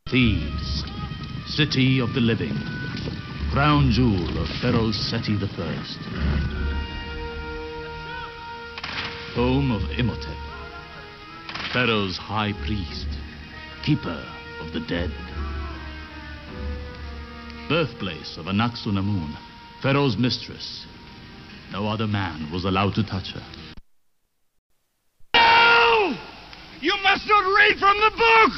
Thebes, city of the living, crown jewel of Pharaoh Seti I, home of Imhotep, Pharaoh's high priest, keeper of the dead, birthplace of Anaxunamun, Pharaoh's mistress. No other man was allowed to touch her. No! You must not read from the book!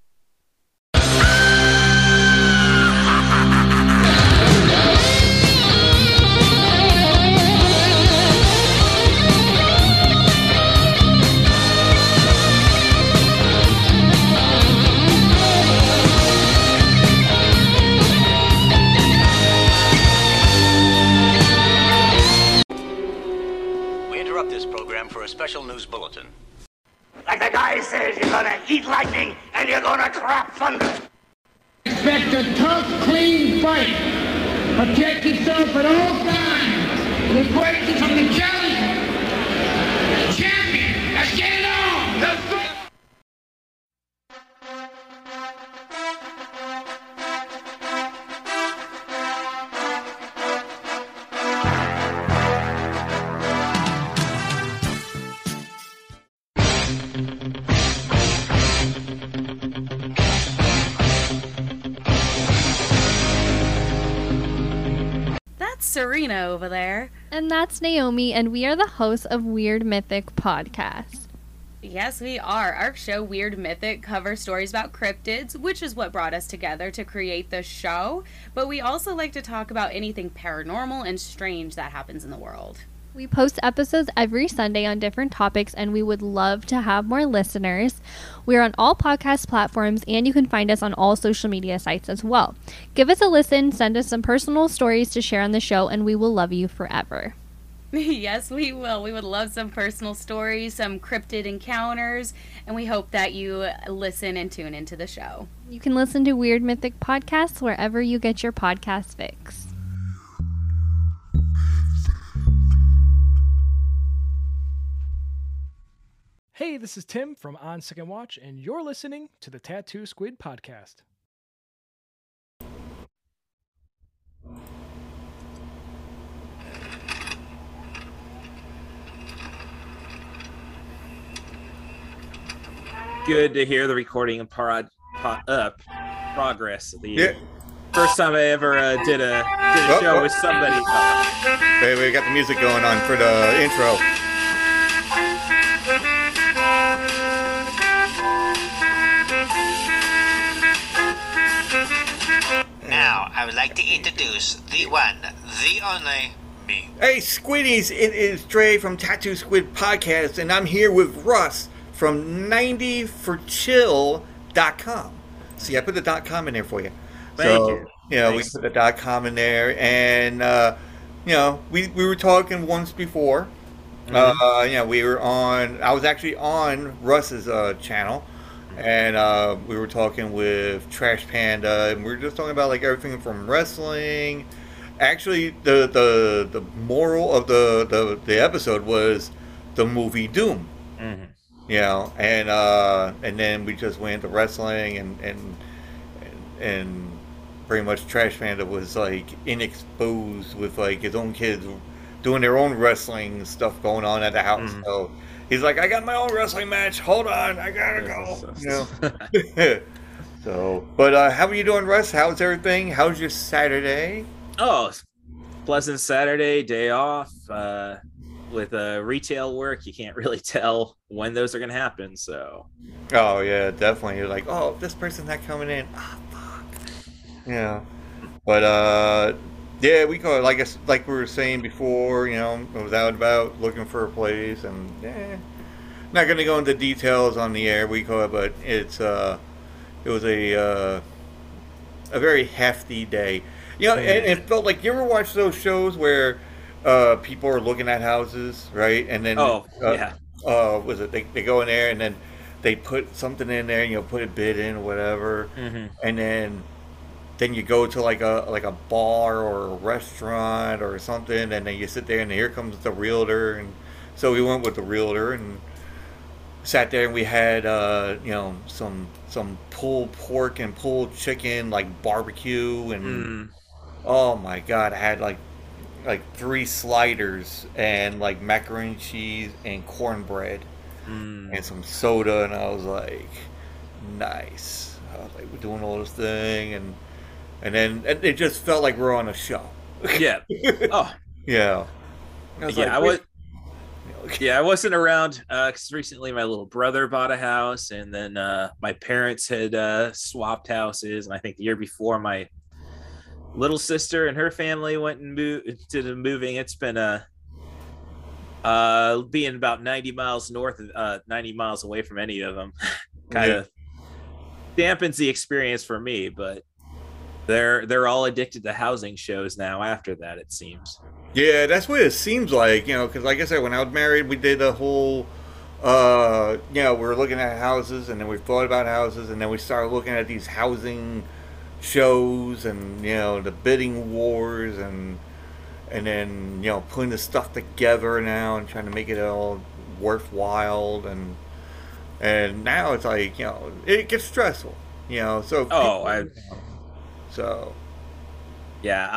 For a special news bulletin. Like the guy says, you're gonna eat lightning and you're gonna crap thunder. Expect a tough, clean fight. Protect yourself at all times. The question from the challenger. Champion, let's get it on. Let's go. Serena over there. And that's Naomi, and we are the hosts of Weird Mythic Podcast. Yes, we are. Our show, Weird Mythic, covers stories about cryptids, which is what brought us together to create the show. But we also like to talk about anything paranormal and strange that happens in the world. We post episodes every Sunday on different topics, and we would love to have more listeners. We're on all podcast platforms, and you can find us on all social media sites as well. Give us a listen, send us some personal stories to share on the show, and we will love you forever. Yes, we will. We would love some personal stories, some cryptid encounters, and we hope that you listen and tune into the show. You can listen to Weird Mythic Podcasts wherever you get your podcast fix. Hey, this is Tim from On Second Watch, and you're listening to the Tattoo Squid Podcast. Good to hear the recording of progress. First time I ever did a show with somebody. We got the music going on for the intro. Now, I would like to introduce the one, the only, me. Hey, Squiddies, it is Dre from Tattoo Squid Podcast, and I'm here with Russ from 90forchill.com. See, I put the .com in there for you. Thank you. Yeah, we put the .com in there, and, we were talking once before. Mm-hmm. I was actually on Russ's channel. And we were talking with Trash Panda, and we were just talking about like everything from wrestling. Actually, the moral of the episode was the movie Doom. Mm-hmm. And then we just went into wrestling, and pretty much Trash Panda was like inexposed with like his own kids doing their own wrestling stuff going on at the house. Mm-hmm. So he's like, I got my own wrestling match. Hold on, I gotta go. So, but how are you doing, Russ? How's everything? How's your Saturday? Oh, pleasant Saturday, day off. With retail work, you can't really tell when those are going to happen. So. Oh yeah, definitely. You're like, oh, this person's not coming in. Ah, fuck. Yeah. But yeah, we call it like we were saying before. I was out about looking for a place, and not going to go into details on the air. We call it, but it was a very hefty day. And it felt like, you ever watch those shows where people are looking at houses, right? And then was it they go in there and then they put something in there, and put a bid in or whatever, and then you go to like a bar or a restaurant or something, and then you sit there, and here comes the realtor, and so we went with the realtor, and sat there and we had some pulled pork and pulled chicken, like barbecue, and oh my god, I had like 3 sliders and like macaroni and cheese and cornbread and some soda, and I was like, nice. I was like, we're doing all this thing, and then it just felt like we're on a show. Yeah. Oh. Yeah. I wasn't around because recently my little brother bought a house, and then my parents had swapped houses, and I think the year before my little sister and her family went and moved to the moving. It's been being about 90 miles north, 90 miles away from any of them, kind of dampens the experience for me. But they're all addicted to housing shows now. After that, it seems. Yeah, that's what it seems like, because like I said, when I was married, we did a whole, we were looking at houses, and then we thought about houses, and then we started looking at these housing shows, and, the bidding wars, and then, putting the stuff together now and trying to make it all worthwhile, and now it's like, it gets stressful, so. So. Yeah,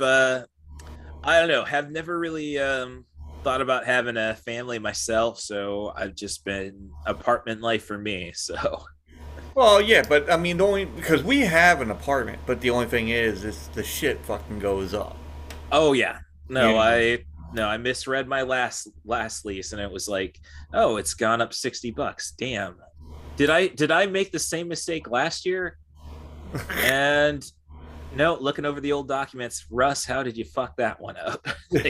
I don't know, have never really thought about having a family myself, so I've just been apartment life for me, so. Well, yeah, but I mean, because we have an apartment, but the only thing is the shit fucking goes up. Oh yeah, I misread my last lease, and it was like, oh, it's gone up $60. Damn, did I make the same mistake last year? And no, looking over the old documents, Russ, how did you fuck that one up?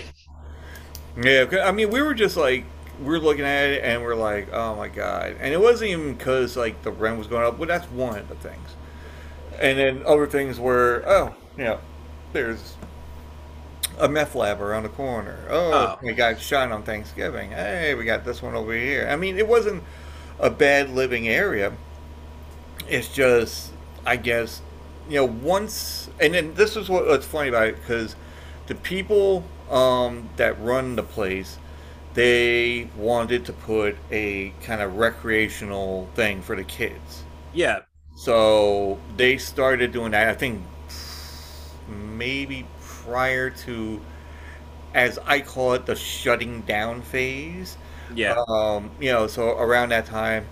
Yeah, I mean, we were just like, we're looking at it and we're like, oh my god. And it wasn't even because like the rent was going up, but that's one of the things. And then other things were, there's a meth lab around the corner. Oh, we got shot on Thanksgiving. Hey, we got this one over here. I mean, it wasn't a bad living area. It's just, I guess, once, and then this is what's funny about it, because the people that run the place, they wanted to put a kind of recreational thing for the kids. Yeah. So they started doing that, I think, maybe prior to, as I call it, the shutting down phase. Yeah. So around that time,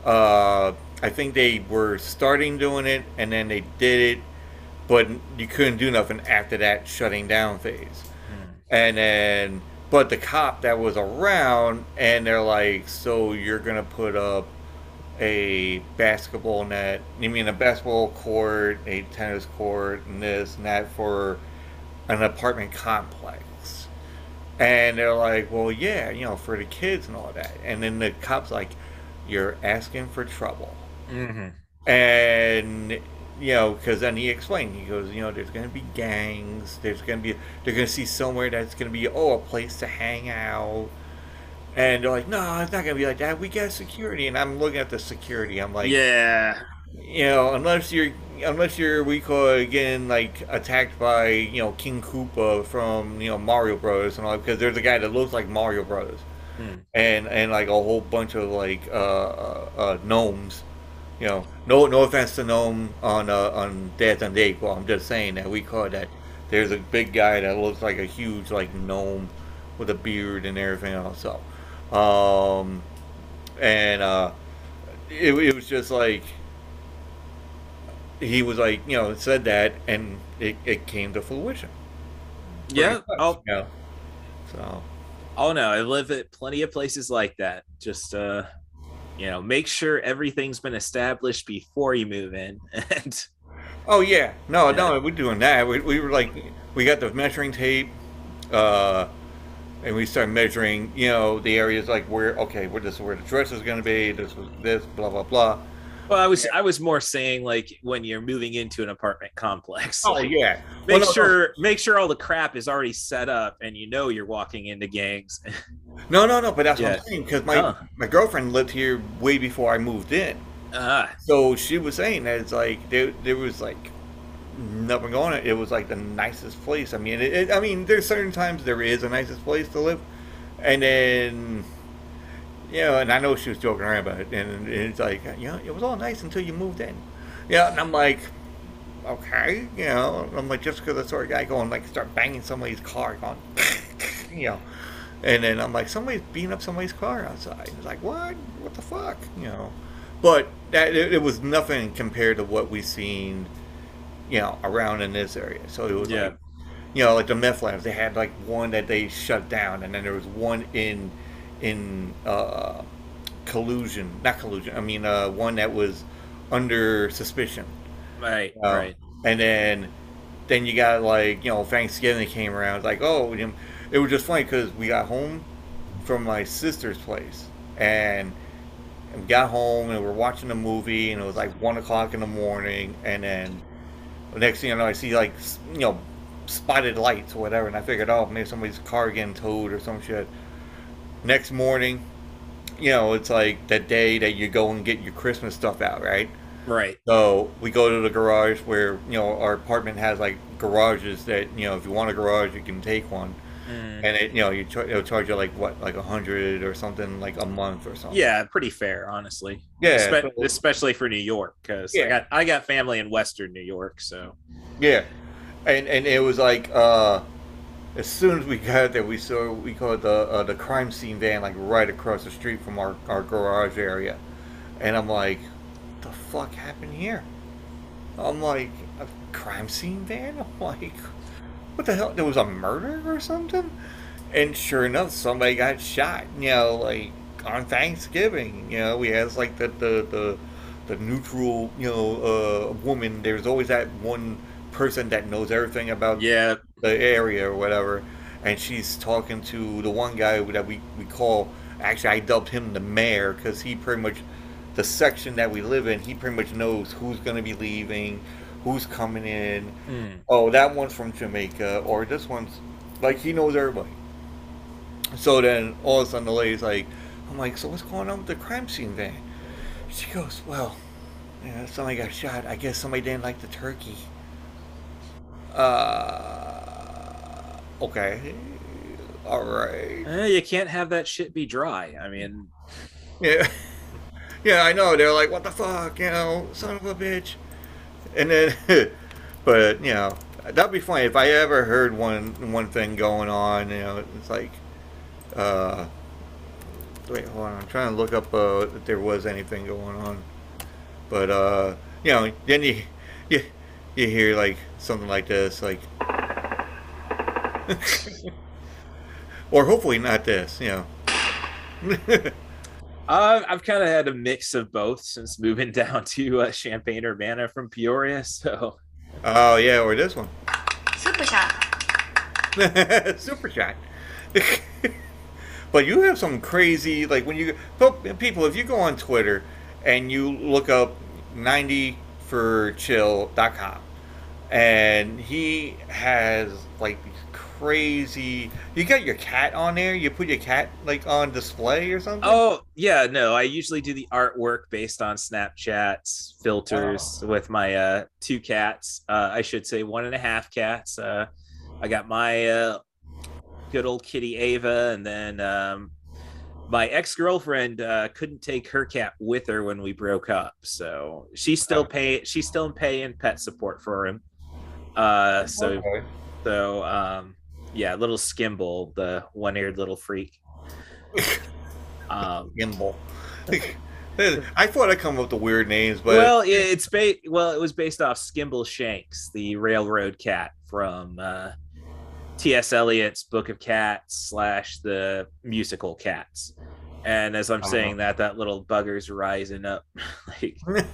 I think they were starting doing it, and then they did it, but you couldn't do nothing after that shutting down phase. And then, but the cop that was around, and they're like, so you're going to put up a basketball net, a basketball court, a tennis court, and this and that for an apartment complex. And they're like, well, yeah, for the kids and all that. And then the cop's like, you're asking for trouble. Mm-hmm. And, because then he explained, he goes, there's going to be gangs, they're going to see somewhere that's going to be, a place to hang out. And they're like, no, it's not going to be like that. We got security. And I'm looking at the security. I'm like, yeah, unless you're, we call it again, like attacked by, King Koopa from, Mario Brothers and all that, because there's a guy that looks like Mario Brothers. And like a whole bunch of like gnomes. No offense to gnome on Dad's on Date. Well, I'm just saying that we call that. There's a big guy that looks like a huge like gnome with a beard and everything else. So, it was just like he was like said that, and it came to fruition. Yeah. So. Oh no, I live at plenty of places like that. Just make sure everything's been established before you move in. And oh yeah, no, we're doing that. We were like, we got the measuring tape, and we started measuring, the areas like where this is where the dress is going to be. This was this, blah blah blah. Well, I was more saying like when you're moving into an apartment complex. Oh like, yeah, make sure all the crap is already set up, and you're walking into gangs. No, but that's what I'm saying, because my girlfriend lived here way before I moved in. So she was saying that it's like there was like nothing going on. It was like the nicest place. I mean, there's certain times there is the nicest place to live, and then and I know she was joking around about it, and it's like, it was all nice until you moved in. Yeah, and I'm like, okay, I'm like, just because I saw a guy going, like, start banging somebody's car, going, and then I'm like, somebody's beating up somebody's car outside. It's like, what the fuck, but that it was nothing compared to what we seen, around in this area. So it was like, like the meth labs, they had like one that they shut down, and then there was one in one that was under suspicion. Right, right. And then you got like, Thanksgiving came around. It's like, oh, it was just funny because we got home from my sister's place, and we got home and we're watching a movie, and it was like 1:00 in the morning, and then the next thing I know, I see like, spotted lights or whatever, and I figured, oh, maybe somebody's car getting towed or some shit. Next morning, it's like that day that you go and get your Christmas stuff out, right? Right. So we go to the garage where, our apartment has like garages that, if you want a garage, you can take one. And it, it'll charge you like what, like $100 or something, like a month or something. Yeah, pretty fair, honestly. Yeah, especially for New York, because I got family in Western New York, so. Yeah, and it was like as soon as we got there, we call it the crime scene van, like right across the street from our garage area, and I'm like, what the fuck happened here? I'm like, a crime scene van? I'm like, what the hell? There was a murder or something? And sure enough, somebody got shot. Like on Thanksgiving. We had like the neutral woman. There's always that one person that knows everything about the area or whatever, and she's talking to the one guy that we call. Actually, I dubbed him the mayor because he pretty much, the section that we live in, he pretty much knows who's going to be leaving, who's coming in. Oh, that one's from Jamaica, or this one's, like, he knows everybody. So then all of a sudden the lady's like, I'm like, so what's going on with the crime scene van? She goes, well, somebody got shot. I guess somebody didn't like the turkey. Okay, all right. You can't have that shit be dry. I mean, yeah, I know. They're like, what the fuck, son of a bitch. And then, but that'd be funny if I ever heard one thing going on. It's like, wait, hold on. I'm trying to look up if there was anything going on. But then you hear like something like this, like, or hopefully not this. I've kind of had a mix of both since moving down to Champaign-Urbana from Peoria. So. Oh yeah, or this one. Super shot. Super shot. But you have some crazy, like when you people, if you go on Twitter and you look up 90forchill.com, and he has like these crazy. You got your cat on there. You put your cat like on display or something. Oh yeah, no. I usually do the artwork based on Snapchat's filters with my 2 cats. I should say 1.5 cats. I got my good old kitty Ava, and then my ex-girlfriend couldn't take her cat with her when we broke up, so she's still paying pet support for him. Yeah, little Skimble, the one-eared little freak. Skimble. I thought I'd come up with the weird names, but it was based off Skimble Shanks, the railroad cat from T.S. Eliot's Book of Cats / the musical Cats. And as I'm saying that little bugger's rising up. Like,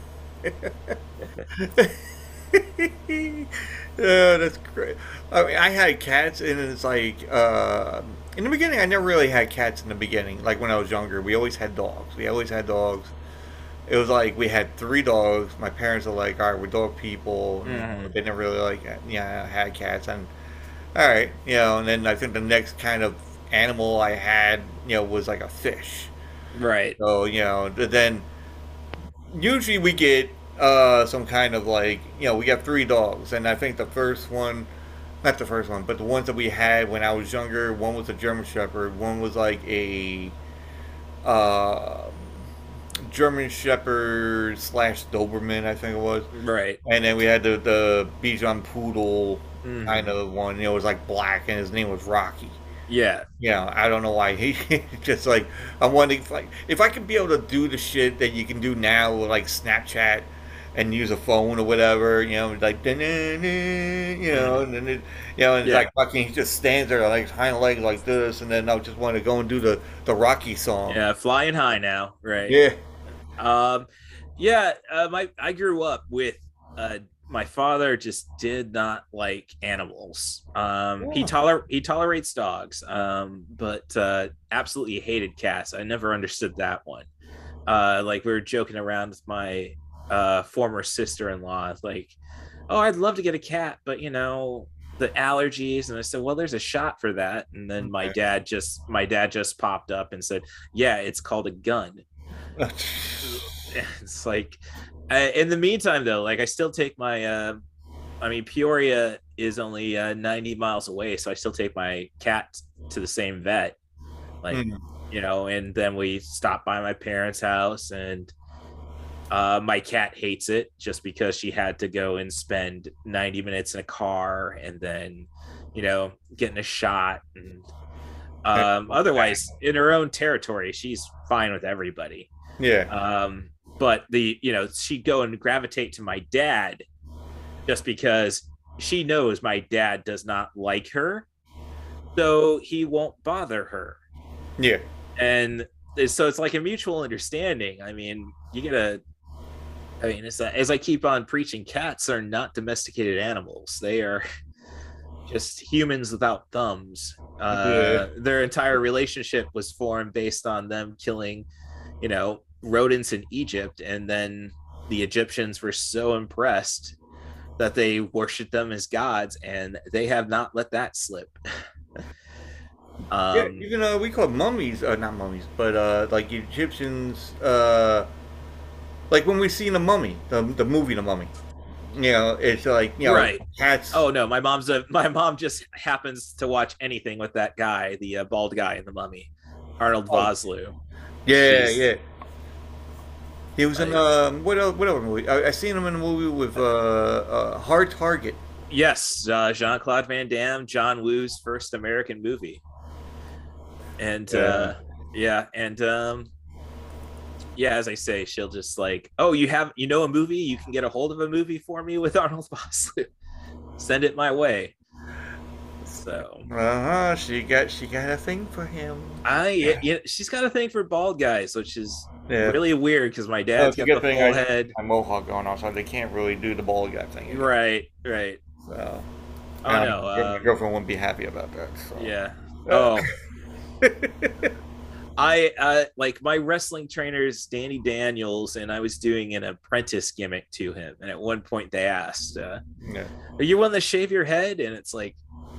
yeah, that's great. I mean, I had cats, and it's like in the beginning, I never really had cats in the beginning. Like when I was younger, we always had dogs. It was like we had 3 dogs. My parents were like, all right, we're dog people. They never really had cats. And all right, and then I think the next kind of animal I had, was like a fish. Right. So, then usually we get some kind of like, we got 3 dogs, and I think the first one, not the first one, but the ones that we had when I was younger, one was a German Shepherd, one was like a German Shepherd / Doberman, I think it was. Right. And then we had the Bichon Poodle kind of one. It was like black, and his name was Rocky. Yeah. Yeah, I don't know why he just like I'm wondering if I could be able to do the shit that you can do now with like Snapchat and use a phone or whatever, like and then and like fucking he just stands there like hind legs like this, and then I just want to go and do the Rocky song. Yeah, flying high now, right? Yeah. I grew up with my father just did not like animals. He tolerates dogs, but absolutely hated cats. I never understood that one. Like we were joking around with my former sister-in-law, like, oh, I'd love to get a cat, but the allergies. And I said, well, there's a shot for that. And then my dad just popped up and said, yeah, it's called a gun. It's like, in the meantime though, like I still take my Peoria is only 90 miles away, so I still take my cat to the same vet, like and then we stop by my parents' house, and my cat hates it just because she had to go and spend 90 minutes in a car and then getting a shot, and otherwise in her own territory she's fine with everybody. But she'd go and gravitate to my dad just because she knows my dad does not like her, so he won't bother her. Yeah. And so it's like a mutual understanding. I mean, it's as I keep on preaching, cats are not domesticated animals. They are just humans without thumbs. Their entire relationship was formed based on them killing, rodents in Egypt, and then the Egyptians were so impressed that they worshiped them as gods, and they have not let that slip. Even we call mummies, not mummies, but like Egyptians, like when we see the Mummy, the movie The Mummy, it's like right. Cats. Oh no, my mom just happens to watch anything with that guy, the bald guy in The Mummy, Arnold Vosloo. Yeah. He was in whatever movie. I seen him in a movie with Hard Target. Yes, Jean-Claude Van Damme, John Woo's first American movie. And as I say, she'll just like, oh, a movie? You can get a hold of a movie for me with Arnold Vosloo. Send it my way. So she got a thing for him. She's got a thing for bald guys, which is really weird because my dad's got the full head. My mohawk going on, so they can't really do the bald guy thing anymore. Right. So, my girlfriend wouldn't be happy about that. So. Yeah. Oh. I like my wrestling trainer's Danny Daniels, and I was doing an apprentice gimmick to him, and at one point they asked, are you willing to shave your head? And it's like,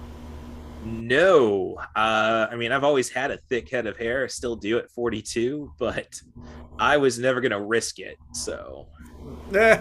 no. I've always had a thick head of hair. I still do at 42, but I was never gonna risk it. So but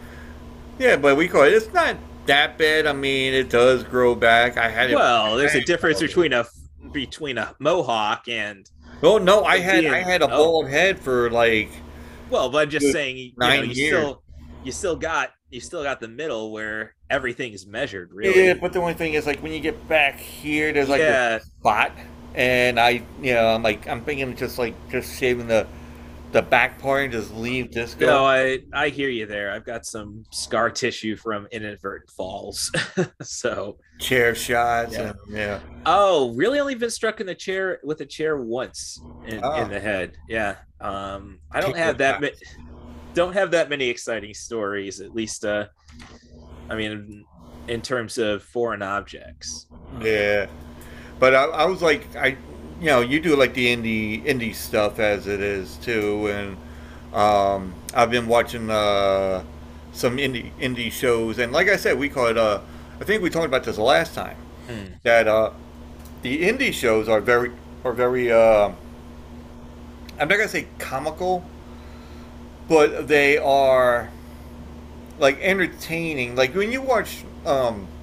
it's not that bad. I mean, it does grow back. I had it. Well, there's a difference between a mohawk and. Oh no, I had a bald head for like. Well, but I'm just saying, 9 years. You still got the middle where everything is measured, really. Yeah, but the only thing is, like, when you get back here, there's like a spot, and I'm thinking just shaving the back part and just leave this go. No, I hear you there. I've got some scar tissue from inadvertent falls, so chair shots. Yeah. Oh, really? Only been struck in the chair with a chair once in the head. Yeah. I don't have that many exciting stories. At least, in terms of foreign objects. Yeah, but I was like, you do like the indie stuff as it is too, and I've been watching some indie shows, and like I said, we call it. I think we talked about this last time that the indie shows are very. I'm not gonna say comical, but they are like entertaining. Like when you watch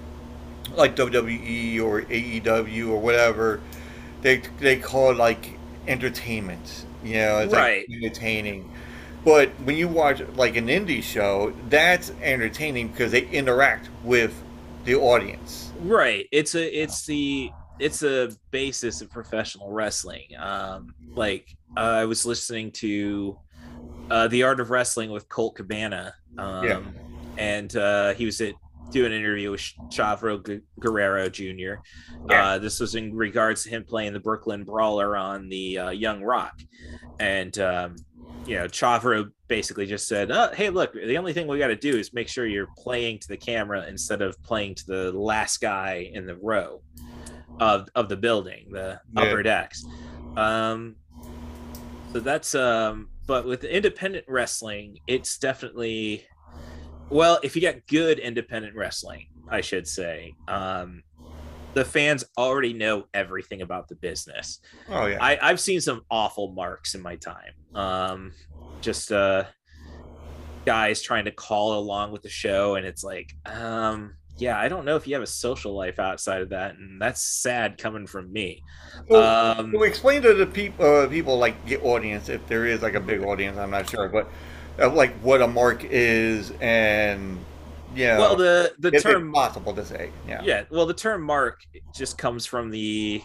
like WWE or AEW or whatever. They call it like entertainment. You know, it's Right. like entertaining. But when you watch like an indie show, that's entertaining because they interact with the audience. Right. It's a basis of professional wrestling. I was listening to The Art of Wrestling with Colt Cabana. And he was doing an interview with Chavo Guerrero Jr. This was in regards to him playing the Brooklyn Brawler on the Young Rock. And Chavo basically just said, hey, look, the only thing we got to do is make sure you're playing to the camera instead of playing to the last guy in the row of the building, the upper decks. So that's but with independent wrestling, it's definitely, well, if you get good independent wrestling, I should say, the fans already know everything about the business. Oh yeah. I've seen some awful marks in my time. Just guys trying to call along with the show, and it's like, I don't know if you have a social life outside of that, and that's sad coming from me. Well, explain to the people like the audience, if there is like a big audience, I'm not sure, but like what a mark is, and well, the term, possible to say, well, the term mark just comes from the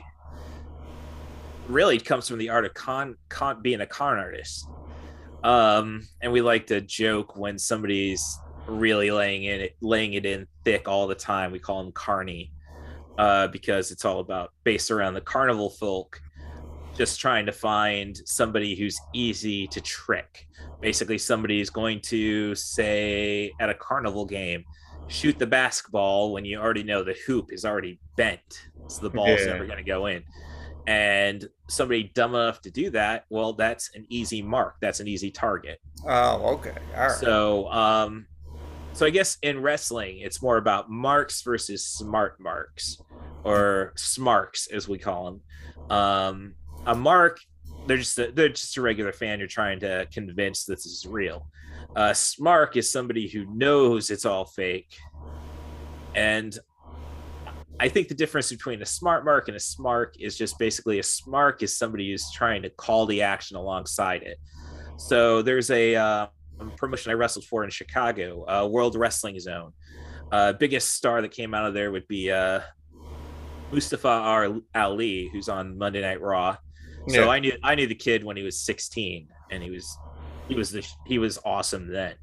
art of being a con artist. And we like to joke when somebody's really laying it in thick all the time. We call them carny, because it's all based around the carnival folk, just trying to find somebody who's easy to trick. Basically, somebody's going to say at a carnival game, shoot the basketball when you already know the hoop is already bent, so the ball's never going to go in. And somebody dumb enough to do that, well, that's an easy mark. That's an easy target. Oh, okay. All right. So I guess in wrestling, it's more about marks versus smart marks, or smarks as we call them. A mark, they're just a regular fan you're trying to convince this is real. Smark is somebody who knows it's all fake. And I think the difference between a smart mark and a smark is just basically a smark is somebody who's trying to call the action alongside it. So there's a promotion I wrestled for in Chicago, World Wrestling Zone. Biggest star that came out of there would be Mustafa Ali, who's on Monday Night Raw. So I knew the kid when he was 16, and he was awesome then.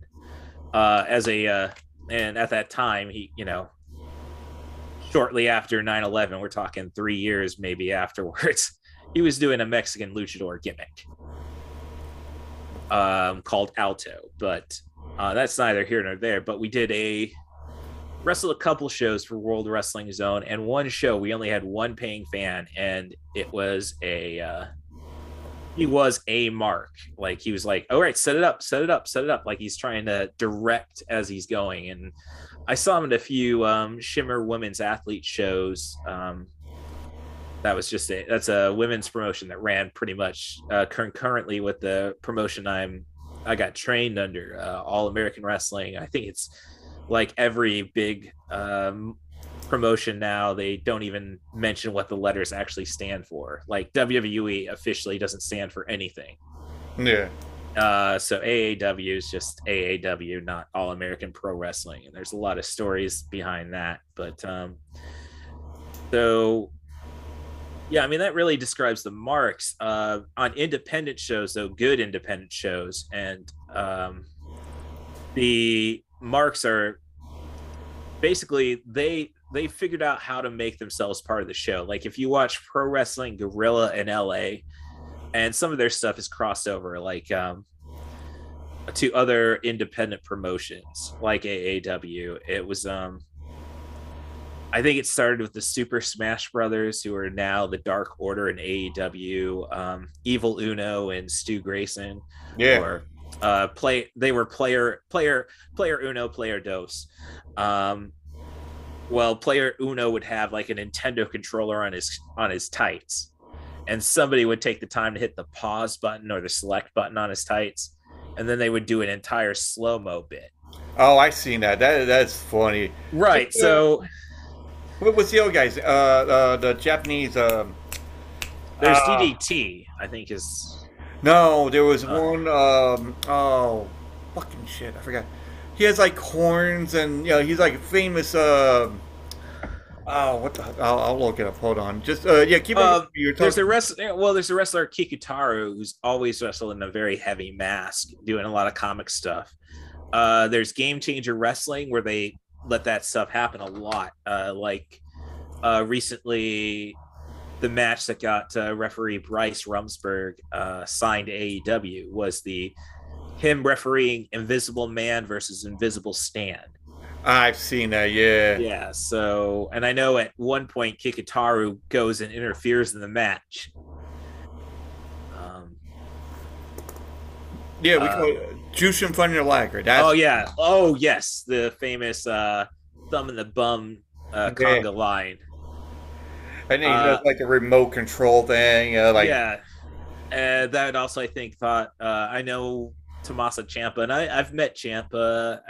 And at that time, he, shortly after 9/11, we're talking 3 years maybe afterwards, he was doing a Mexican luchador gimmick called Alto. But that's neither here nor there. But we wrestled a couple shows for World Wrestling Zone, and one show we only had one paying fan, and it was he was a mark. Like, he was like, all right, set it up, like he's trying to direct as he's going. And I saw him in a few Shimmer women's athlete shows. That's a women's promotion that ran pretty much concurrently with the promotion I got trained under, All American Wrestling. I think it's like every big promotion now, they don't even mention what the letters actually stand for. Like WWE officially doesn't stand for anything. Yeah. So AAW is just AAW, not All American Pro Wrestling, and there's a lot of stories behind that. But so yeah, I mean, that really describes the marks on independent shows, though, good independent shows, and the marks are basically they figured out how to make themselves part of the show. Like, if you watch Pro Wrestling Guerrilla in LA, and some of their stuff is crossed over, like to other independent promotions like AAW. It was I think it started with the Super Smash Brothers, who are now the Dark Order in AEW, Evil Uno and Stu Grayson. Yeah. Or they were player Uno, player Dos. Well, player Uno would have like a Nintendo controller on his tights, and somebody would take the time to hit the pause button or the select button on his tights, and then they would do an entire slow-mo bit. Oh, I've seen that. That's funny. Right. So what's the other guys? The Japanese There's DDT, I think is. No, there was one. Oh, fucking shit! I forgot. He has like horns, and he's like famous. Oh, what the? I'll look it up. Hold on. Just keep on. There's a wrestler. Well, there's a wrestler Kikutaru who's always wrestled in a very heavy mask, doing a lot of comic stuff. There's Game Changer Wrestling where they let that stuff happen a lot. Recently, the match that got referee Bryce Rumsberg signed to AEW was him refereeing Invisible Man versus Invisible Stan. I've seen that, yeah. Yeah, so, and I know at one point Kikutaru goes and interferes in the match. We call it juice in front of your leg, right? Yeah. Oh, yes. The famous thumb in the bum conga line. I think he does like a remote control thing. Yeah. That also, I think, I know Tommaso Ciampa, and I've met Ciampa.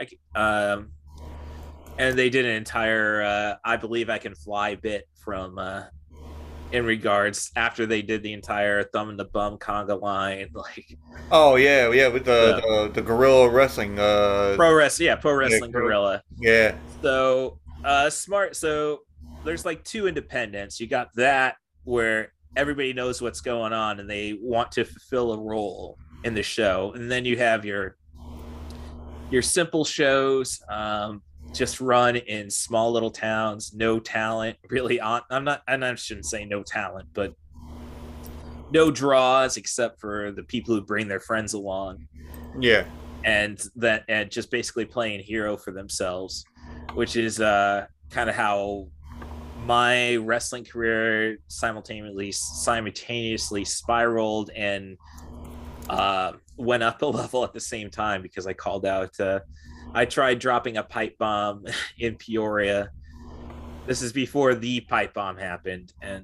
And they did an entire I Believe I Can Fly bit from in regards after they did the entire thumb in the bum conga line, like. Oh yeah, with the gorilla wrestling. Pro wrestling gorilla. Yeah. So smart. So there's like two independents. You got that where everybody knows what's going on and they want to fulfill a role in the show, and then you have your simple shows. Just run in small little towns, no talent really I shouldn't say no talent, but no draws except for the people who bring their friends along. Yeah. And just basically playing hero for themselves, which is kind of how my wrestling career simultaneously spiraled and went up a level at the same time, because I called out I tried dropping a pipe bomb in Peoria. This is before the pipe bomb happened, and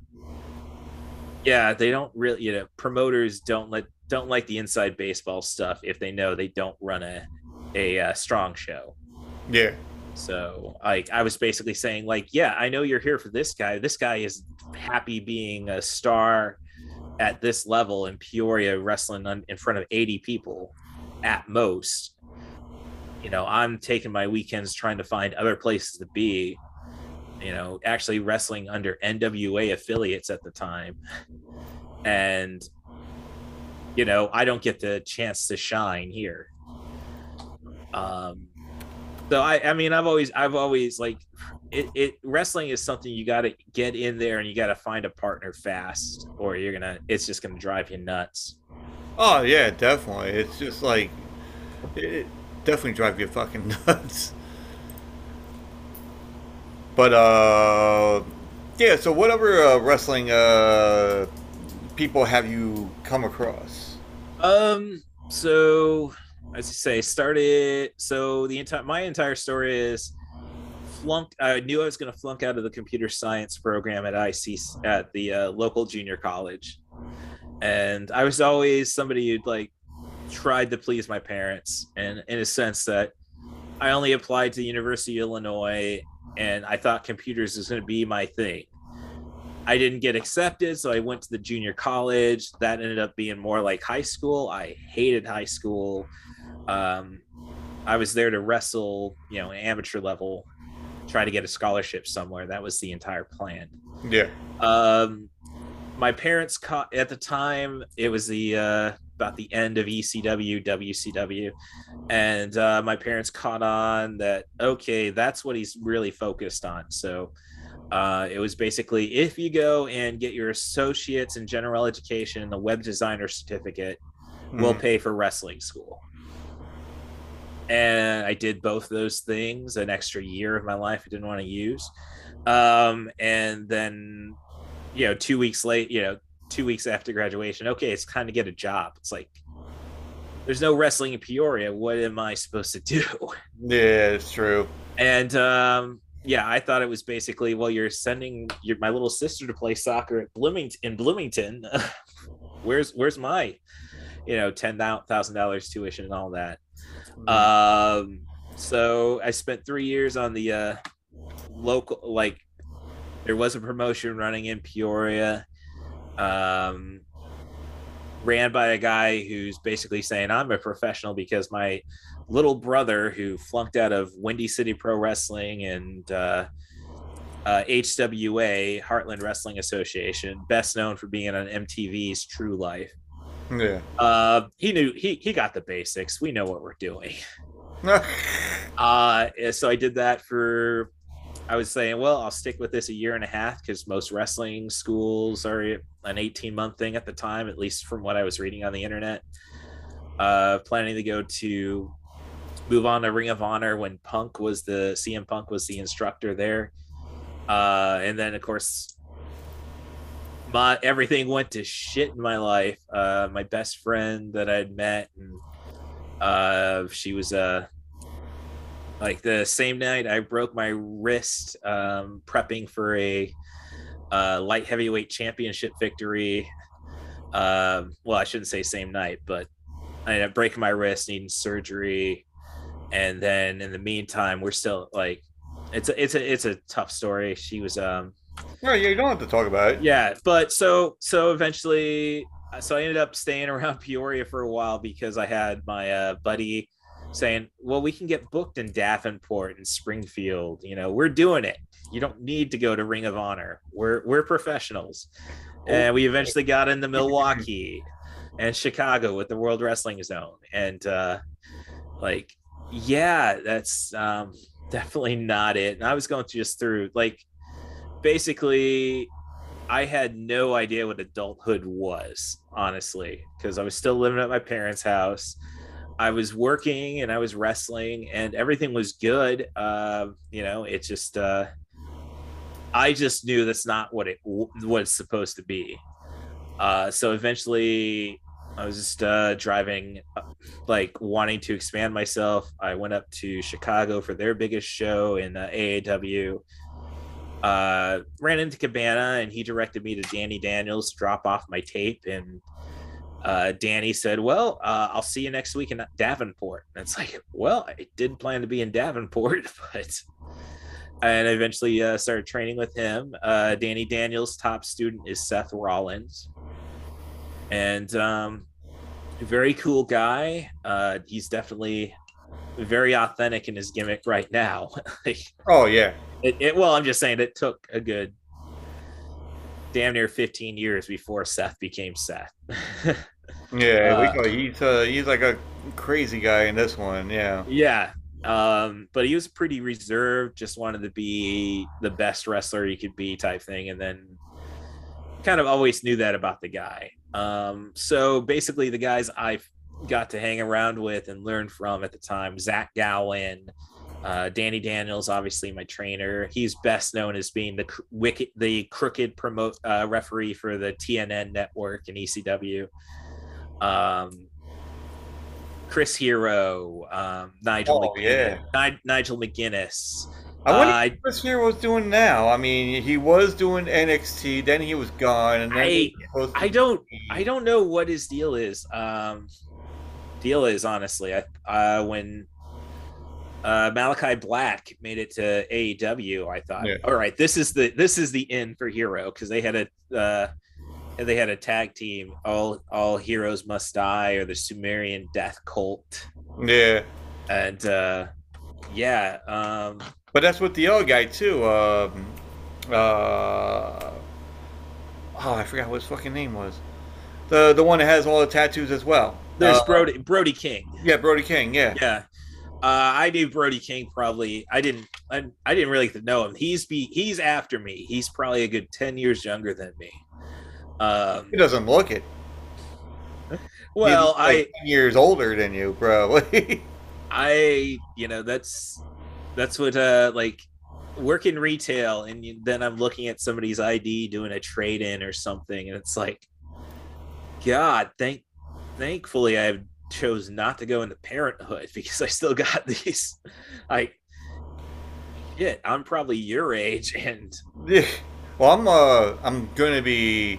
they don't really, promoters don't like the inside baseball stuff if they know they don't run a strong show. Yeah. So I was basically saying, I know you're here for this guy. This guy is happy being a star at this level in Peoria, wrestling in front of 80 people at most. I'm taking my weekends trying to find other places to be, actually wrestling under NWA affiliates at the time. And, I don't get the chance to shine here. So I've always like wrestling is something you got to get in there and you got to find a partner fast, or it's just going to drive you nuts. Oh yeah, definitely. It's just like, it definitely drive you fucking nuts. But so whatever wrestling people have you come across? So as you say, my entire story is I knew I was going to flunk out of the computer science program at at the local junior college, and I was always somebody who'd tried to please my parents, and in a sense that I only applied to the University of Illinois and I thought computers was going to be my thing. I didn't get accepted, so I went to the junior college. That ended up being more like high school. I hated high school. I was there to wrestle, amateur level, try to get a scholarship somewhere. That was the entire plan. Yeah. My parents caught at the time, it was about the end of ECW, WCW, and my parents caught on that, okay, that's what he's really focused on. So it was basically, if you go and get your associates in general education and the web designer certificate, we'll pay for wrestling school. And I did both those things, an extra year of my life I didn't want to use. And then, 2 weeks late, 2 weeks after graduation, okay, it's time to get a job. It's like, there's no wrestling in Peoria. What am I supposed to do? Yeah, it's true. And I thought it was basically, well, you're sending my little sister to play soccer at Bloomington. Where's my, $10,000 tuition and all that. So I spent 3 years on the local, there was a promotion running in Peoria. ran by a guy who's basically saying I'm a professional because my little brother, who flunked out of Windy City Pro Wrestling and HWA, Heartland Wrestling Association, best known for being on MTV's True Life. Yeah. He knew he got the basics. We know what we're doing. So I did that for, I was saying, well, I'll stick with this a year and a half because most wrestling schools are an 18-month thing at the time, at least from what I was reading on the internet. Planning to move on to Ring of Honor when CM Punk was the instructor there. And then, of course, everything went to shit in my life. My best friend that I'd met, and she was like the same night I broke my wrist prepping for a light heavyweight championship victory. Well, I shouldn't say same night, but I ended up breaking my wrist, needing surgery, and then in the meantime, we're still like, it's a tough story. She was no, you don't have to talk about it. Yeah, but so eventually, so I ended up staying around Peoria for a while because I had my buddy saying, well, we can get booked in Davenport and Springfield. You know, we're doing it. You don't need to go to Ring of Honor. We're professionals. And we eventually got into Milwaukee and Chicago with the World Wrestling Zone. And like, yeah, that's definitely not it. And I was going through like, basically, I had no idea what adulthood was, honestly, because I was still living at my parents' house. I was working and I was wrestling and everything was good. You know, it just, I just knew that's not what it's supposed to be. So eventually I was just driving, like wanting to expand myself. I went up to Chicago for their biggest show in AAW. Ran into Cabana and he directed me to Danny Daniels to drop off my tape, and Danny said, well, I'll see you next week in Davenport. And it's like, well, I didn't plan to be in Davenport, and I eventually started training with him. Danny Daniels' top student is Seth Rollins, and a very cool guy. He's definitely very authentic in his gimmick right now. Oh yeah. Well, I'm just saying it took a good damn near 15 years before Seth became Seth. Yeah, he's like a crazy guy in this one. Yeah. Yeah. But he was pretty reserved, just wanted to be the best wrestler he could be type thing. And then kind of always knew that about the guy. So basically the guys I got to hang around with and learn from at the time, Zach Gowen, Danny Daniels, obviously my trainer. He's best known as being the crooked referee for the TNN network and ECW. Chris Hero, Nigel McGuinness. I wonder what Chris Hero was doing now. I mean, he was doing NXT, then he was gone, and then I don't know what his deal is. Honestly, when Malachi Black made it to AEW, I thought, all right, this is the end for Hero, because they had a tag team, all heroes must die, or the Sumerian Death Cult. Yeah, and but that's with the other guy too. I forgot what his fucking name was. The one that has all the tattoos as well. There's Brody King. Yeah, Brody King. Yeah. Yeah. I knew Brody King probably. I didn't really get to know him. He's after me. He's probably a good 10 years younger than me. He doesn't look it. Well, he's 10 years older than you, probably. That's what like working retail, and then I'm looking at somebody's ID doing a trade-in or something, and it's like, God, thankfully I chose not to go into parenthood, because I still got these, like, shit, I'm probably your age, and well, I'm gonna be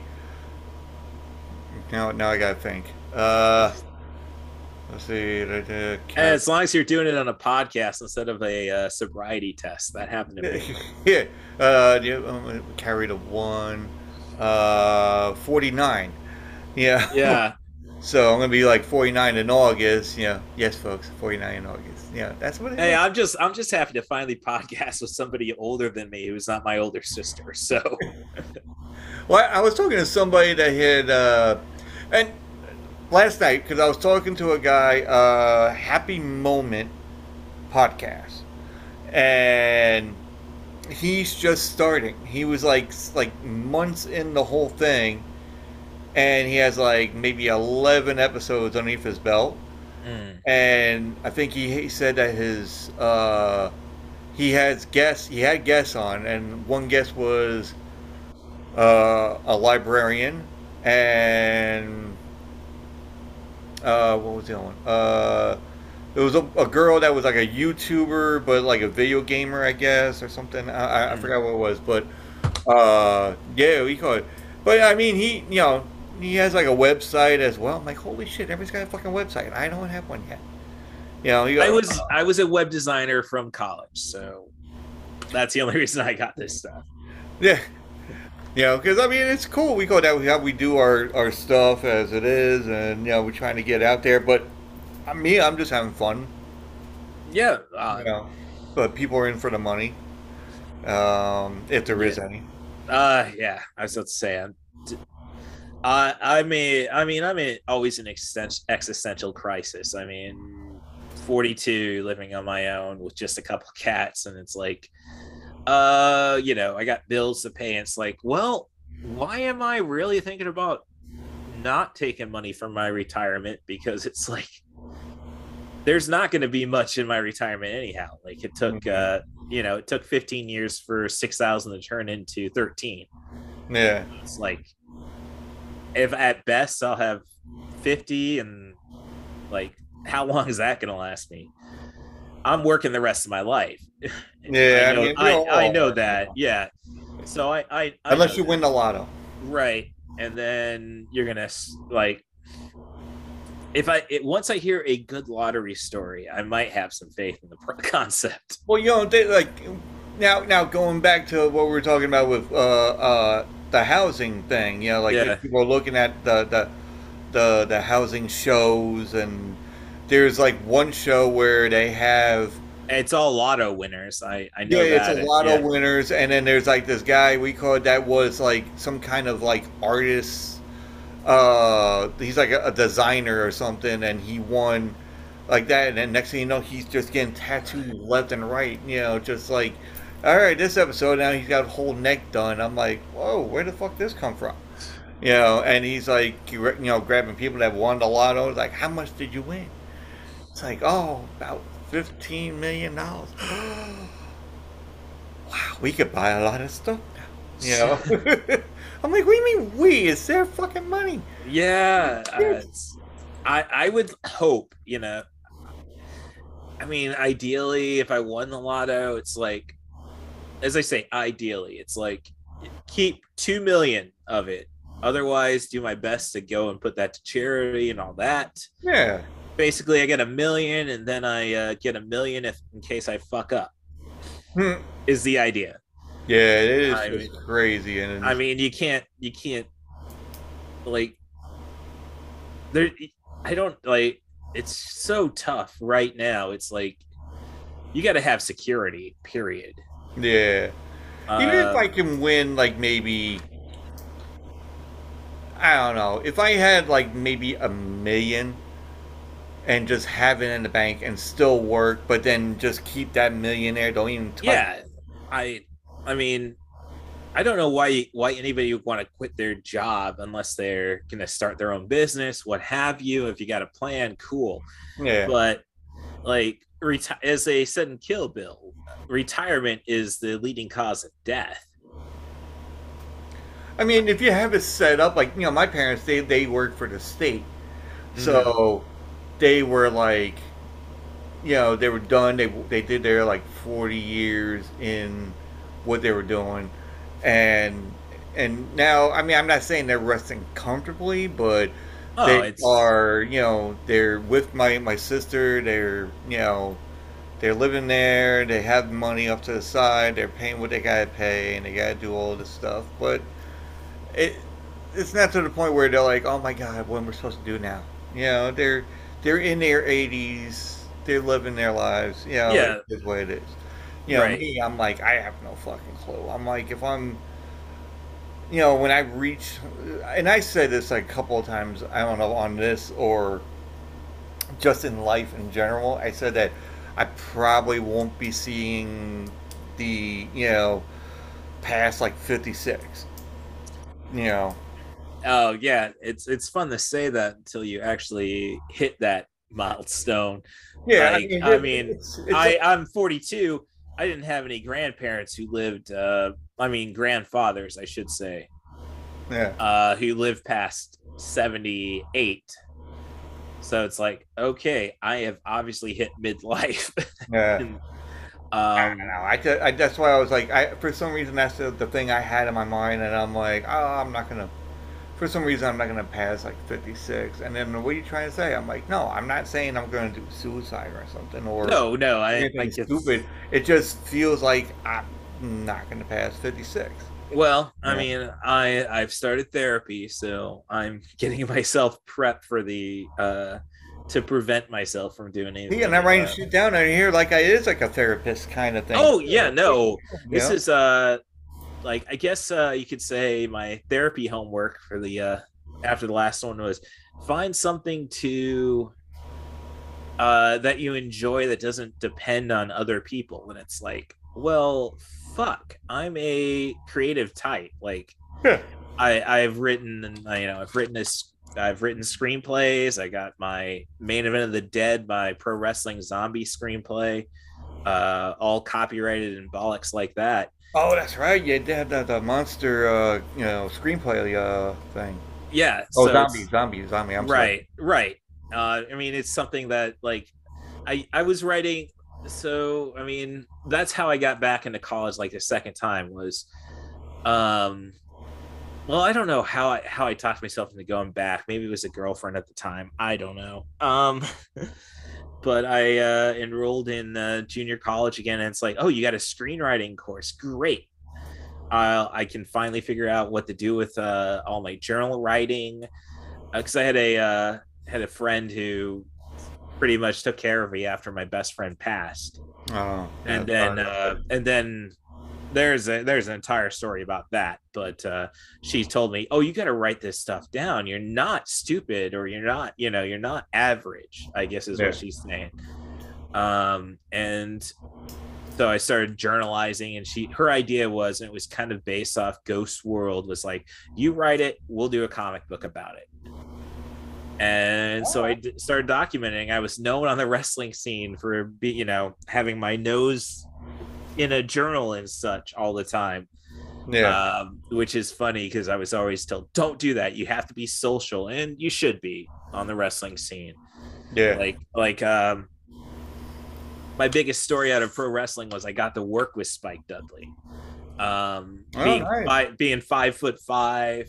now I gotta think. Let's see. As long as you're doing it on a podcast instead of a sobriety test, that happened to me. Yeah. Carry the one. 49. Yeah. Yeah. So I'm gonna be like 49 in August. Yeah. Yes, folks. 49 in August. Yeah. That's what it Hey, is. I'm just happy to finally podcast with somebody older than me who's not my older sister. So, Well, I was talking to somebody that had, and last night because I was talking to a guy, Happy Moment podcast, and he's just starting. He was like months in the whole thing, and he has like maybe 11 episodes underneath his belt. And I think he said that his he had guests on, and one guest was a librarian, and what was the other one? There was a girl that was like a YouTuber, but like a video gamer, I guess, or something. I forgot what it was, but yeah, we call it. But I mean, he has like a website as well. I'm like, holy shit, everybody's got a fucking website. I don't have one yet. I was a web designer from college, so that's the only reason I got this stuff. Yeah. Because I mean, it's cool. We go that how we do our stuff as it is, and we're trying to get out there. But I'm just having fun. Yeah. But people are in for the money, if there is any. Yeah. I was about to say, I'm always an existential crisis. I mean, 42, living on my own with just a couple cats, and it's like, I got bills to pay, and it's like, well, why am I really thinking about not taking money from my retirement? Because it's like, there's not going to be much in my retirement anyhow. Like it took, it took 15 years for 6,000 to turn into 13. Yeah. It's like, if at best I'll have 50, and like, how long is that going to last me? I'm working the rest of my life. Yeah, I know that. Yeah. So I unless you win the lotto, right? And then you're gonna like, once I hear a good lottery story, I might have some faith in the concept. Well, now going back to what we were talking about with the housing thing, people are looking at the housing shows, and there's like one show where they have. It's all lotto winners. I know that. Yeah, it's a lotto winners, and then there's like this guy we call it that was like some kind of like artist. He's like a designer or something, and he won like that. And then next thing you know, he's just getting tattooed left and right. Just like, all right, this episode now he's got a whole neck done. I'm like, whoa, where the fuck this come from? And he's like, grabbing people that won the lotto. Like, how much did you win? It's like, oh, about $15 million. Wow, we could buy a lot of stuff now. I'm like, what do you mean we? It's their fucking money. Yeah. I would hope, I mean, ideally, if I won the lotto, it's like, as I say, ideally, it's like, keep 2 million of it. Otherwise, do my best to go and put that to charity and all that. Yeah. Basically, I get 1 million, and then I get 1 million in case I fuck up. Is the idea? Yeah, it is just crazy. And I mean, you can't like there. I don't like. It's so tough right now. It's like you got to have security. Period. Yeah. Even if I can win, like maybe. I don't know. If I had like maybe 1 million and just have it in the bank and still work, but then just keep that millionaire, don't even touch it. I mean, I don't know why anybody would want to quit their job unless they're going to start their own business, what have you. If you got a plan, cool. Yeah. But like, as they said in Kill Bill, retirement is the leading cause of death. I mean, if you have it set up, like, my parents, they worked for the state. So they were like, they were done. They did their like 40 years in what they were doing. And now, I mean, I'm not saying they're resting comfortably, but they are, they're with my sister. They're, they're living there. They have money up to the side. They're paying what they got to pay, and they got to do all this stuff. But it's not to the point where they're like, oh my god, what am we supposed to do now? You know, they're in their 80s, they're living their lives. You know, Yeah. it's the way it is. You know, Right. me, I'm like, I have no fucking clue. I'm like, if I'm, you know, when I reach, and I said this like a couple of times, I don't know, on this or just in life in general, I said that I probably won't be seeing the, you know, past like 56. You know. Oh yeah, it's fun to say that until you actually hit that milestone. Yeah, Like, I mean, I'm 42. I didn't have any grandparents who lived. Grandfathers, I should say. Yeah. Who lived past 78. So it's like, okay, I have obviously hit midlife. Yeah. And, I don't know. I that's why I was like, for some reason that's the thing I had in my mind, and I'm like, oh, I'm not gonna. For some reason, I'm not gonna pass like 56. And then what are you trying to say? I'm like, no, I'm not saying I'm gonna do suicide or something or no, I stupid. It just feels like I'm not gonna pass 56. Well, Yeah. I mean, I've started therapy, so I'm getting myself prepped for the to prevent myself from doing anything. Yeah, and I'm writing shit down in here like it is like a therapist kind of thing. Oh yeah, no, this Yeah. is like, I guess you could say my therapy homework for the after the last one was find something to that you enjoy that doesn't depend on other people. And it's like, well, fuck, I'm a creative type. Like, Yeah. I've written, and I've written screenplays. I got my Main Event of the Dead, my pro wrestling zombie screenplay, all copyrighted and bollocks like that. Oh, that's right. You did the monster, screenplay thing. Yeah. Oh, so zombie. I'm right. I mean, it's something that like I was writing. So I mean, that's how I got back into college. Like the second time was, well, I don't know how I talked myself into going back. Maybe it was a girlfriend at the time. I don't know. But I enrolled in junior college again, and it's like, oh, you got a screenwriting course. Great. I can finally figure out what to do with all my journal writing, because I had a friend who pretty much took care of me after my best friend passed. Oh, and then there's an entire story about that, but she told me, oh, you got to write this stuff down. You're not stupid, or you're not average, I guess is what she's saying. And so I started journalizing, and her idea was, and it was kind of based off Ghost World, was like, you write it, we'll do a comic book about it. And so I started documenting. I was known on the wrestling scene for having my nose in a journal and such all the time. Yeah. Which is funny because I was always told, don't do that. You have to be social, and you should be on the wrestling scene. Yeah. Like my biggest story out of pro wrestling was I got to work with Spike Dudley. Being 5'5",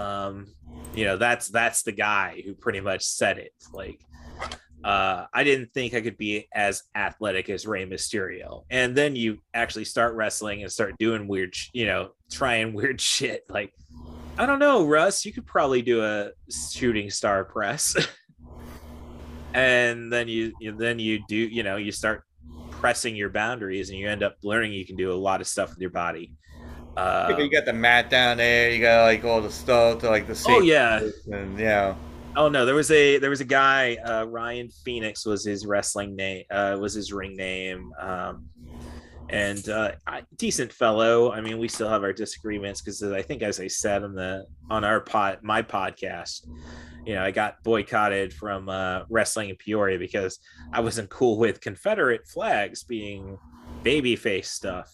that's the guy who pretty much said it. Like, I didn't think I could be as athletic as Rey Mysterio. And then you actually start wrestling and start doing weird, trying weird shit. Like, I don't know, Russ, you could probably do a shooting star press. And then you do, you start pressing your boundaries, and you end up learning you can do a lot of stuff with your body. You got the mat down there. You got like all the stuff to like the. Oh yeah. And, yeah. Oh no, there was a guy, Ryan Phoenix was his wrestling name, was his ring name, and decent fellow. I mean, we still have our disagreements because I think, as I said on my podcast, I got boycotted from wrestling in Peoria because I wasn't cool with Confederate flags being babyface stuff.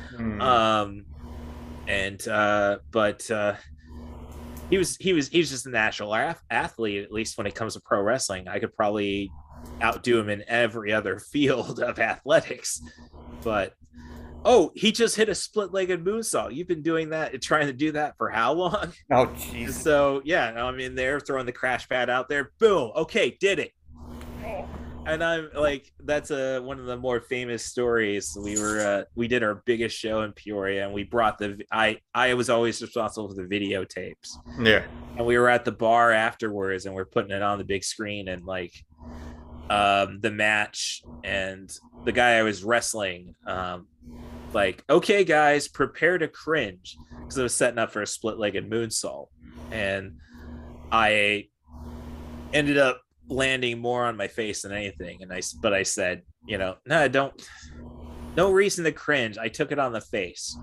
But he was just a natural athlete, at least when it comes to pro wrestling. I could probably outdo him in every other field of athletics. But he just hit a split-legged moonsault. You've been trying to do that for how long? Oh, jeez. So yeah, I mean, they're throwing the crash pad out there. Boom. Okay, did it. And I'm like, that's one of the more famous stories. We did our biggest show in Peoria, and we brought I was always responsible for the videotapes. Yeah. And we were at the bar afterwards, and we're putting it on the big screen, and like the match, and the guy I was wrestling, like, okay guys, prepare to cringe, because I was setting up for a split-legged moonsault, and I ended up landing more on my face than anything, but I said, no, no reason to cringe. I took it on the face.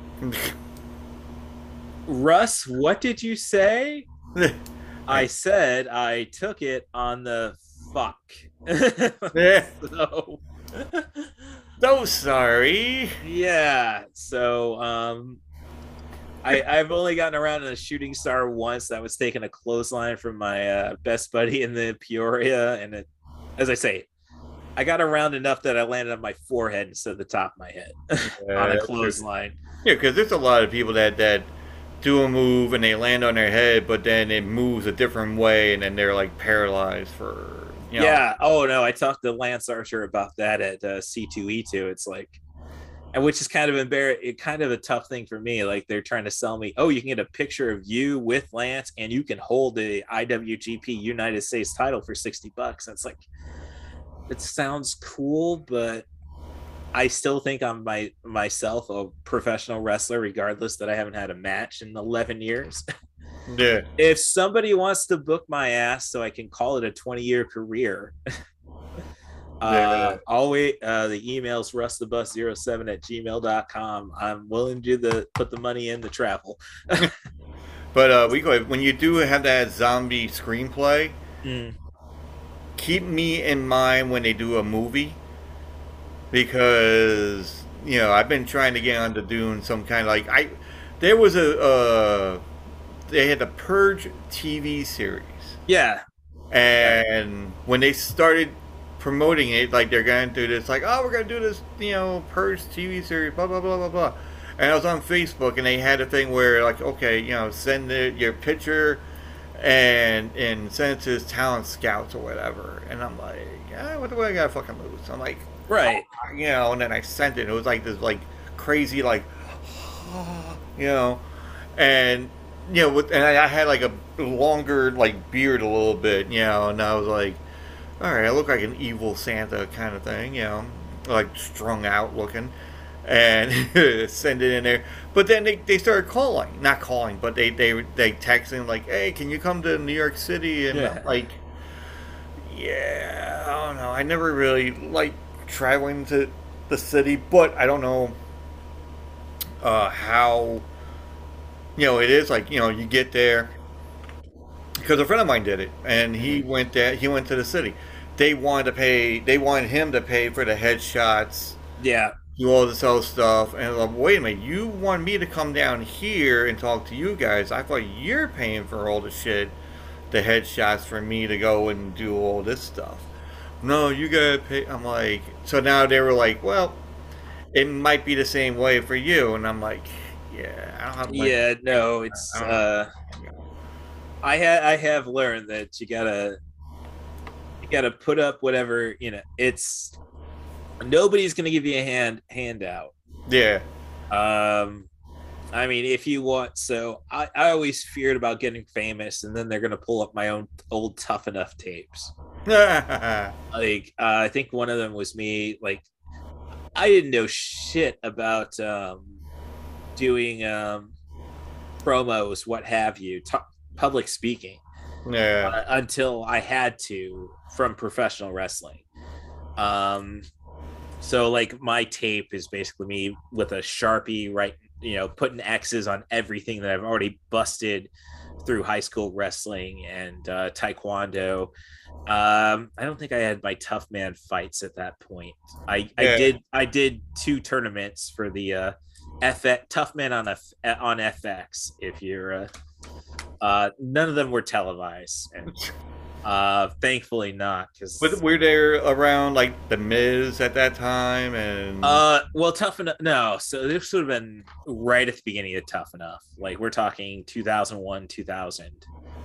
Russ, what did you say? I said I took it on the fuck. So sorry. Yeah. So I've only gotten around to a shooting star once. That was taking a clothesline from my best buddy in the Peoria, and as I say, I got around enough that I landed on my forehead instead of the top of my head on a clothesline. Yeah, because there's a lot of people that do a move and they land on their head, but then it moves a different way, and then they're like paralyzed for. Yeah. Oh no, I talked to Lance Archer about that at C2E2. It's like. And which is kind of kind of a tough thing for me. Like, they're trying to sell me, oh, you can get a picture of you with Lance, and you can hold the IWGP United States title for $60. And it's like, it sounds cool, but I still think I'm myself a professional wrestler, regardless that I haven't had a match in 11 years. Yeah. If somebody wants to book my ass so I can call it a 20-year career. Always the email's rustthebus07@gmail.com. I'm willing to put the money in the travel. But we go when you do have that zombie screenplay, keep me in mind when they do a movie, because I've been trying to get onto doing some kind of there was they had the Purge TV series. Yeah. And when they started promoting it, like they're going to do this, like, oh, we're going to do this, Purge TV series, blah, blah, blah, blah, blah. And I was on Facebook, and they had a thing where, like, okay, send your picture and send it to his talent scouts or whatever. And I'm like, yeah, what do I got to fucking lose? I'm like, right. And then I sent it. It was like this, like, crazy, like, and, and I had, like, a longer, like, beard a little bit, and I was like, all right, I look like an evil Santa kind of thing, like strung out looking, and send it in there. But then they started calling, not calling, but they texting like, hey, can you come to New York City? And I'm like, yeah, I don't know. I never really like traveling to the city, but I don't know how, it is like, you get there. Because a friend of mine did it, and he went there. He went to the city. They wanted him to pay for the headshots. Yeah. Do all this other stuff, and I'm like, wait a minute, you want me to come down here and talk to you guys? I thought you're paying for all the shit, the headshots for me to go and do all this stuff. No, you gotta pay. I'm like, so now they were like, well, it might be the same way for you, and I'm like, yeah, I don't have. Yeah, no, it's. I have learned that you gotta put up whatever, it's nobody's gonna give you a handout. Yeah. I mean, if you want, so I always feared about getting famous, and then they're gonna pull up my own old Tough Enough tapes. Like I think one of them was me, like I didn't know shit about doing promos, what have you, public speaking, until I had to from professional wrestling. So like my tape is basically me with a Sharpie, right, putting X's on everything that I've already busted through high school wrestling and taekwondo. I don't think I had my tough man fights at that point. I did 2 tournaments for the FX Tough Man on FX. If you're none of them were televised, and thankfully not. Because were there around like the Miz at that time? And well, Tough Enough, no. So this would have been right at the beginning of Tough Enough. Like we're talking 2001, 2000.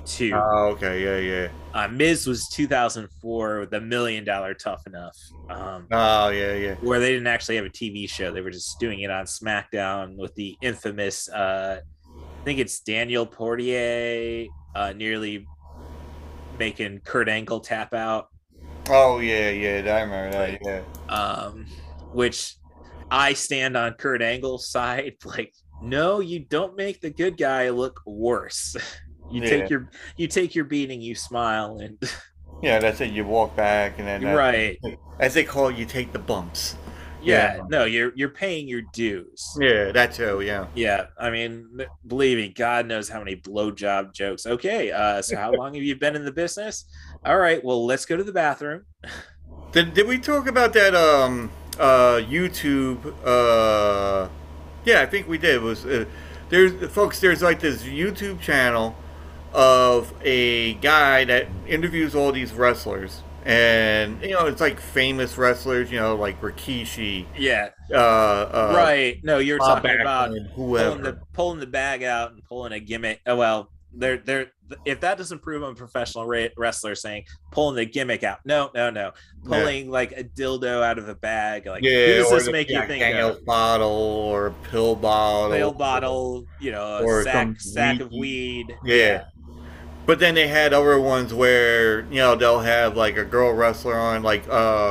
2. Oh, okay, yeah. Miz was 2004 with $1 Million Tough Enough. Oh, yeah. Where they didn't actually have a TV show. They were just doing it on SmackDown with the infamous, I think it's Daniel Portier nearly making Kurt Angle tap out. Oh, yeah, I remember that, yeah. Which I stand on Kurt Angle's side. Like, no, you don't make the good guy look worse. You take your beating, you smile, and yeah, that's it. You walk back, and then right, as they call it, you take the bumps. Yeah, no, you're paying your dues. Yeah, that too. Yeah, yeah. I mean, believe me, God knows how many blowjob jokes. Okay, so how long have you been in the business? All right, well, let's go to the bathroom. Did we talk about that YouTube? Yeah, I think we did. It was there's like this YouTube channel of a guy that interviews all these wrestlers, and it's like famous wrestlers, like Rikishi. Yeah. Right. No, you're talking about whoever pulling the bag out and pulling a gimmick. Oh well, they're if that doesn't prove I'm a professional wrestler, saying pulling the gimmick out. No. Pulling like a dildo out of a bag. Like, who does this make you think of? Bottle or a pill bottle. Pill bottle. Or a sack of weed. Yeah. But then they had other ones where they'll have like a girl wrestler on, like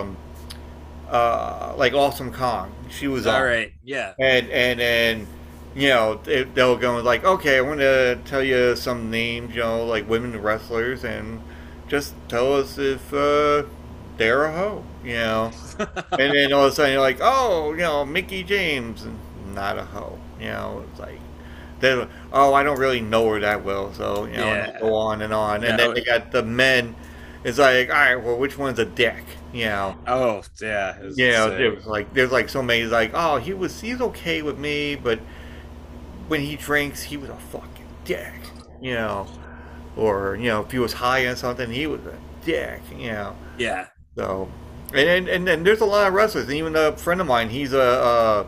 Awesome Kong. She was on. All right. Yeah. And then they'll go like, okay, I want to tell you some names, like women wrestlers, and just tell us if they're a hoe, and then all of a sudden you're like, oh, Mickey James, not a hoe, it's like, I don't really know her that well, so go on and on, and then they got the men. It's like, all right, well, which one's a dick? Oh yeah. There's like so many. Like, oh, he's okay with me, but when he drinks, he was a fucking dick, or if he was high on something, he was a dick, Yeah. So, and there's a lot of wrestlers, and even a friend of mine, he's a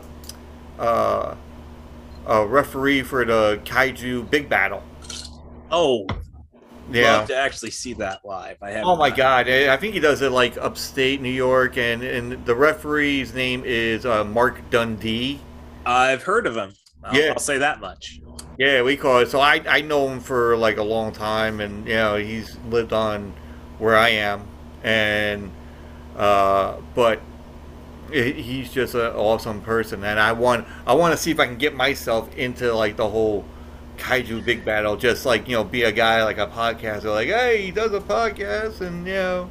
referee for the Kaiju Big Battle. Oh, yeah. Love to actually see that live. Oh my god, I think he does it like upstate New York, and the referee's name is Mark Dundee. I've heard of him. I'll say that much. Yeah, we call it. So I know him for like a long time, and he's lived on where I am, and but he's just an awesome person, and I want to see if I can get myself into like the whole Kaiju Big Battle, just like be a guy like a podcaster, like, hey, he does a podcast, and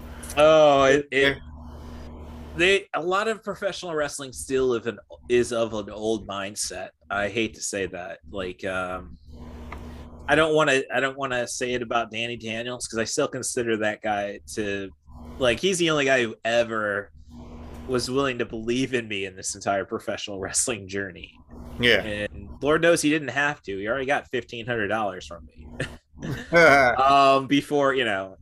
a lot of professional wrestling still is of an old mindset. I hate to say that. Like, I don't want to say it about Danny Daniels, because I still consider that guy to, like, he's the only guy who ever was willing to believe in me in this entire professional wrestling journey. Yeah. And Lord knows he didn't have to. He already got $1,500 from me. Before,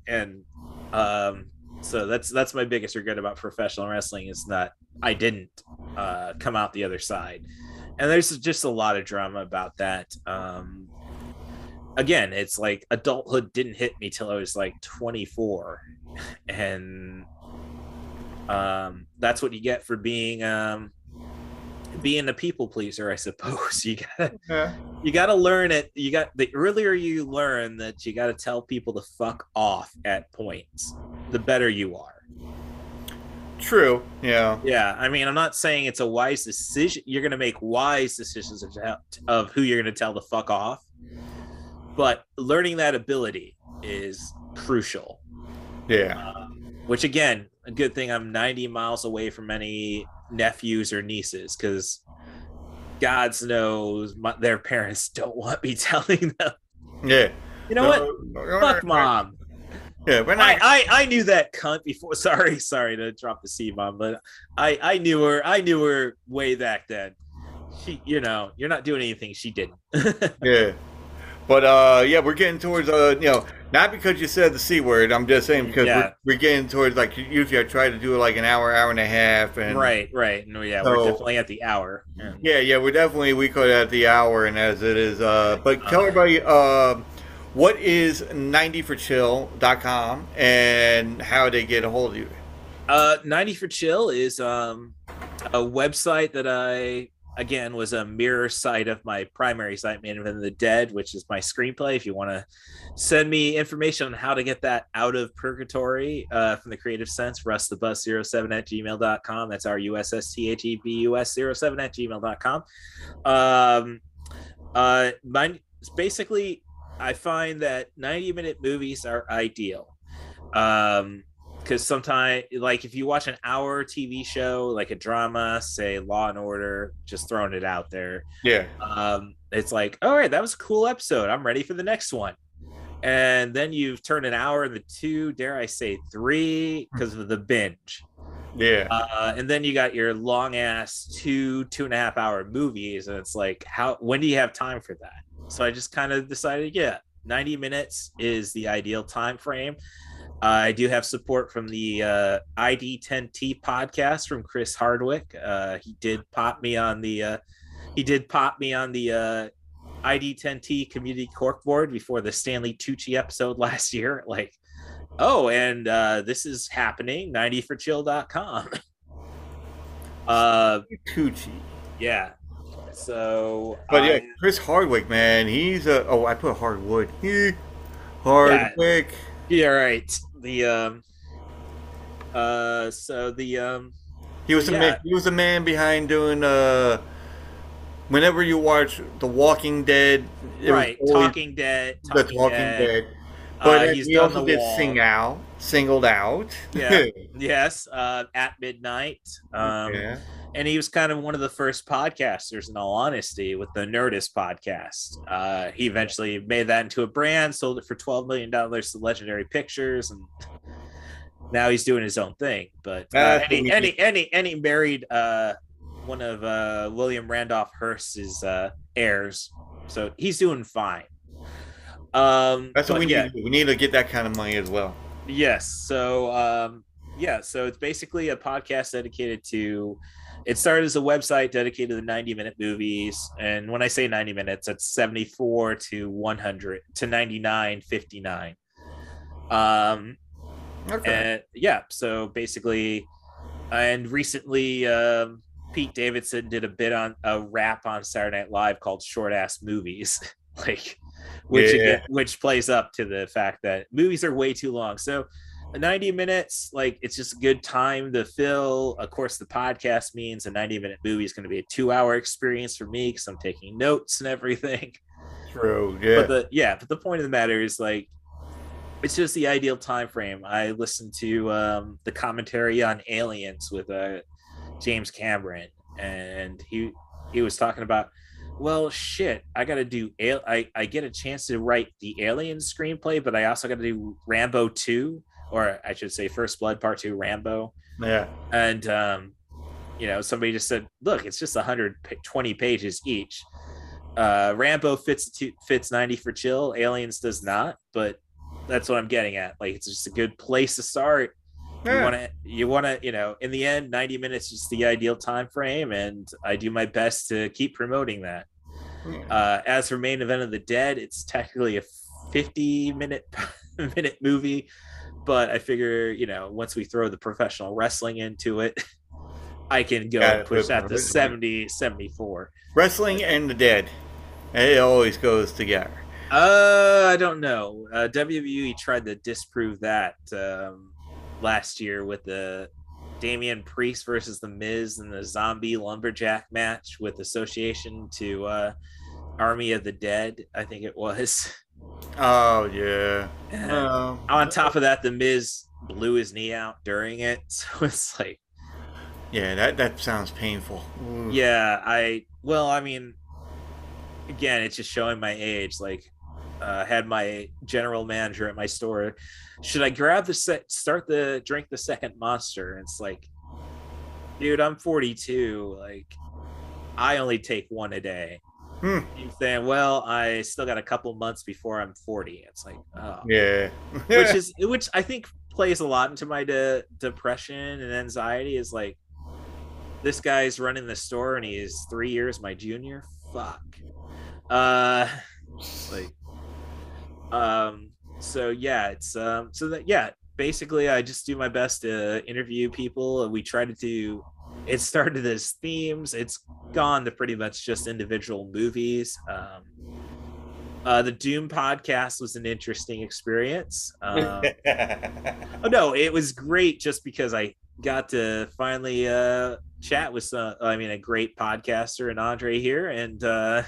so that's my biggest regret about professional wrestling, is that I didn't come out the other side. And there's just a lot of drama about that. Again, it's like adulthood didn't hit me till I was like 24, and that's what you get for being a people pleaser, I suppose. You gotta learn it. The earlier you learn that you gotta tell people to fuck off at points, the better you are. True. Yeah. Yeah. I mean, I'm not saying it's a wise decision. You're gonna make wise decisions of who you're gonna tell to fuck off, but learning that ability is crucial. Yeah. Which, again, a good thing I'm 90 miles away from any nephews or nieces, because God knows their parents don't want me telling them. Yeah. You know what? Fuck mom. Yeah, I knew that cunt before. Sorry to drop the C-bomb, but I knew her way back then. She, you're not doing anything she didn't. Yeah. But we're getting towards not because you said the C word. I'm just saying because we're getting towards, like, usually I try to do like an hour and a half, and right. No, yeah, so, we're definitely at the hour. Yeah, we could at the hour, and as it is. But tell everybody what is 90forchill.com and how they get a hold of you? 90 for Chill is a website that was a mirror site of my primary site, Man of the Dead, which is my screenplay. If you want to send me information on how to get that out of purgatory from the creative sense, rustthebus07@gmail.com. That's RUSSTHEBUS07@gmail.com. Mine basically, I find that 90-minute movies are ideal. Because sometimes, like, if you watch an hour TV show, like a drama, say Law and Order, just throwing it out there. Yeah. It's like, all right, that was a cool episode. I'm ready for the next one. And then you've turned an hour into 2, dare I say 3, because of the binge. Yeah. And then you got your long ass 2.5 hour movies. And it's like, when do you have time for that? So I just kind of decided, 90 minutes is the ideal time frame. I do have support from the ID10T podcast from Chris Hardwick. He did pop me on the ID10T community corkboard before the Stanley Tucci episode last year. Like, this is happening. 90forchill.com. Tucci. Yeah. So, but Chris Hardwick, man, he's I put Hardwood. Hardwick. Yeah, right. He was the man behind doing whenever you watch The Walking Dead, Talking Dead, but he also did Singled Out. Yeah. Yes, At Midnight. And he was kind of one of the first podcasters, in all honesty, with the Nerdist podcast. He eventually made that into a brand, sold it for $12 million to Legendary Pictures, and now he's doing his own thing. But and he married one of William Randolph Hearst's heirs, so he's doing fine. That's what we need. We need to get that kind of money as well. Yes. So so it's basically a podcast dedicated to. It started as a website dedicated to the 90-minute movies, and when I say 90 minutes, that's 74 to 100 to 99:59. Okay. And so basically, and recently, Pete Davidson did a bit on a rap on Saturday Night Live called "Short Ass Movies," which plays up to the fact that movies are way too long. So 90 minutes, like, it's just a good time to fill. Of course, the podcast means a 90-minute movie is going to be a 2-hour experience for me because I'm taking notes and everything. True. Yeah. But the point of the matter is, like, it's just the ideal time frame. I listened to the commentary on Aliens with James Cameron, and he was talking about, well, shit, I got to do I get a chance to write the Alien screenplay, but I also got to do Rambo 2. Or I should say First Blood Part 2, Rambo. Yeah. And, somebody just said, look, it's just 120 pages each. Rambo fits 90 for Chill. Aliens does not, but that's what I'm getting at. Like, it's just a good place to start. Yeah. You want to, in the end, 90 minutes is the ideal time frame, and I do my best to keep promoting that. Yeah. As for Main Event of the Dead, it's technically a 50-minute movie. But I figure, once we throw the professional wrestling into it, I can go and push that to 70, 74. Wrestling and the dead. It always goes together. I don't know. WWE tried to disprove that last year with the Damian Priest versus The Miz and the Zombie Lumberjack match with association to Army of the Dead, I think it was. Oh, yeah. On top of that, The Miz blew his knee out during it. So it's like... Yeah, that sounds painful. Ooh. Yeah, again, it's just showing my age. Like, had my general manager at my store, should I grab drink the second Monster? And it's like, dude, I'm 42. Like, I only take one a day. He's saying, well, I still got a couple months before I'm 40. It's like, oh. Yeah. which I think plays a lot into my depression and anxiety, is like, this guy's running the store and he is 3 years my junior. Fuck. Like, So yeah, it's so that yeah, basically I just do my best to interview people. We try to do, it started as themes, it's gone to pretty much just individual movies. The Doom podcast was an interesting experience. Oh no, it was great just because I got to finally chat with a great podcaster and Andre here, and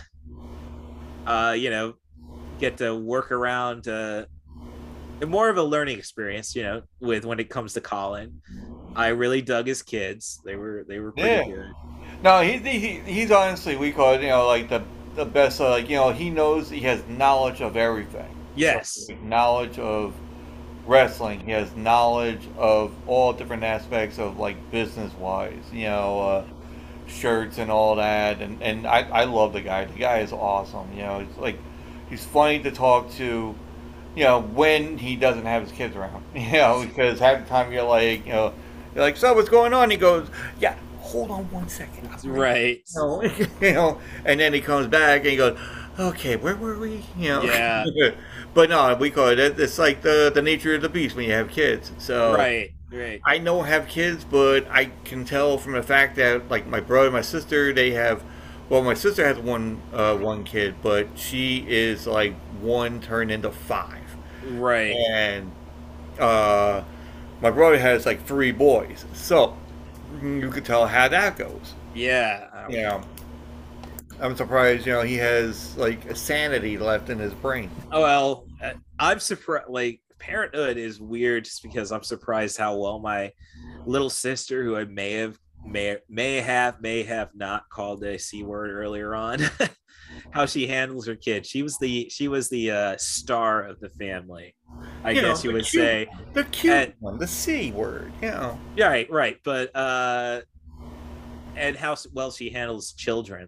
get to work around more of a learning experience, with when it comes to Colin. I really dug his kids. They were pretty good. No, he's honestly, we call it, like the best. He knows, he has knowledge of everything. Yes. So, knowledge of wrestling. He has knowledge of all different aspects of business wise. Shirts and all that. And I love the guy. The guy is awesome. It's he's funny to talk to. When he doesn't have his kids around. Because half the time you're like, so what's going on? He goes, yeah. Hold on 1 second. Right. And then he comes back and he goes, okay, where were we? Yeah. But no, we call it. It's like the nature of the beast when you have kids. So right. I don't have kids, but I can tell from the fact that my brother, my sister, they have. Well, my sister has one kid, but she is one turned into 5. Right. And my brother has 3 boys, so. You could tell how that goes. Yeah. I'm surprised, he has a sanity left in his brain. Oh, well, I'm surprised. Parenthood is weird just because I'm surprised how well my little sister, who I may have not called a C word earlier on, how she handles her kid. She was the star of the family, I guess you would say. The cute one, the C word, Yeah, right. But and how well she handles children,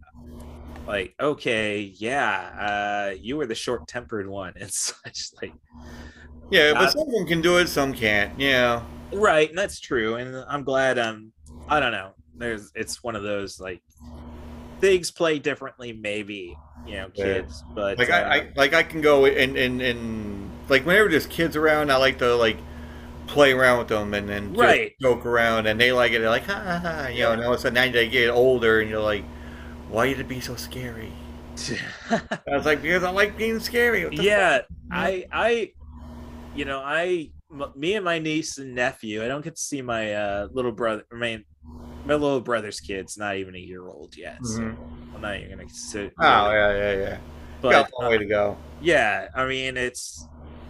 okay, yeah, you were the short-tempered one and such, yeah, but some of them can do it, some can't. Yeah, right, and that's true, and I'm glad. I don't know. It's one of those things play differently, maybe, kids, but I can go and whenever there's kids around, I like to play around with them and then just joke around, and they like it. They're like, ha ha ha, and all of a sudden now they get older and you're like, why did it be so scary? I was like, because I like being scary. Yeah, me and my niece and nephew, I don't get to see my little brother. My little brother's kid's not even a year old yet, so I'm not even gonna sit. Oh yeah. But got a long way to go. Yeah, it's.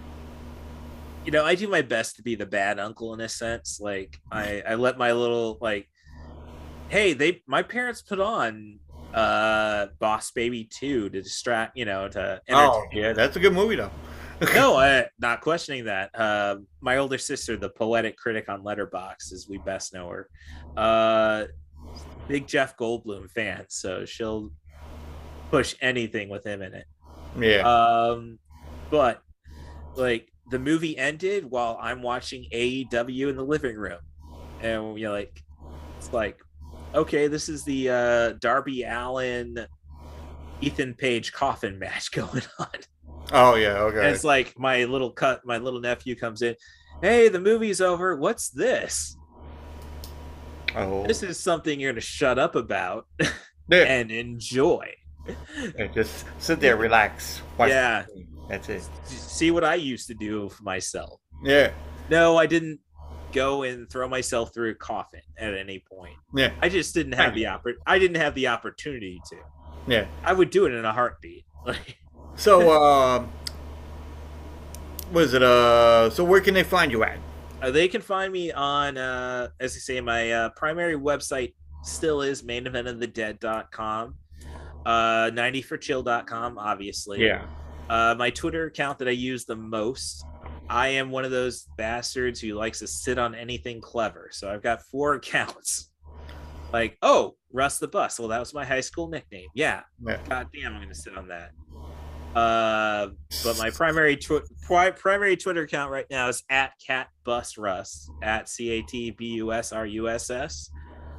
I do my best to be the bad uncle in a sense. I let my little hey, my parents put on Boss Baby 2 to distract, to entertain. Oh yeah, that's a good movie though. No, I'm not questioning that. My older sister, the poetic critic on Letterboxd, as we best know her, big Jeff Goldblum fan, so she'll push anything with him in it. Yeah. But the movie ended while I'm watching AEW in the living room, and it's okay, this is the Darby Allin, Ethan Page coffin match going on. Oh yeah, okay. And it's my little nephew comes in. Hey, the movie's over. What's this? Oh, this is something you're gonna shut up about and enjoy. And just sit there, relax. Yeah, that's it. See what I used to do for myself. Yeah. No, I didn't go and throw myself through a coffin at any point. Yeah. I just didn't have I didn't have the opportunity to. Yeah. I would do it in a heartbeat. So, what is it? So where can they find you at? They can find me on, as I say, my primary website still is maineventofthedead.com, 90forchill.com, obviously. Yeah. My Twitter account that I use the most, I am one of those bastards who likes to sit on anything clever. So I've got 4 accounts. Russ the Bus. Well, that was my high school nickname. Yeah. God damn, I'm going to sit on that. But my primary Twitter account right now is at CatBusRuss, at CatBusRuss.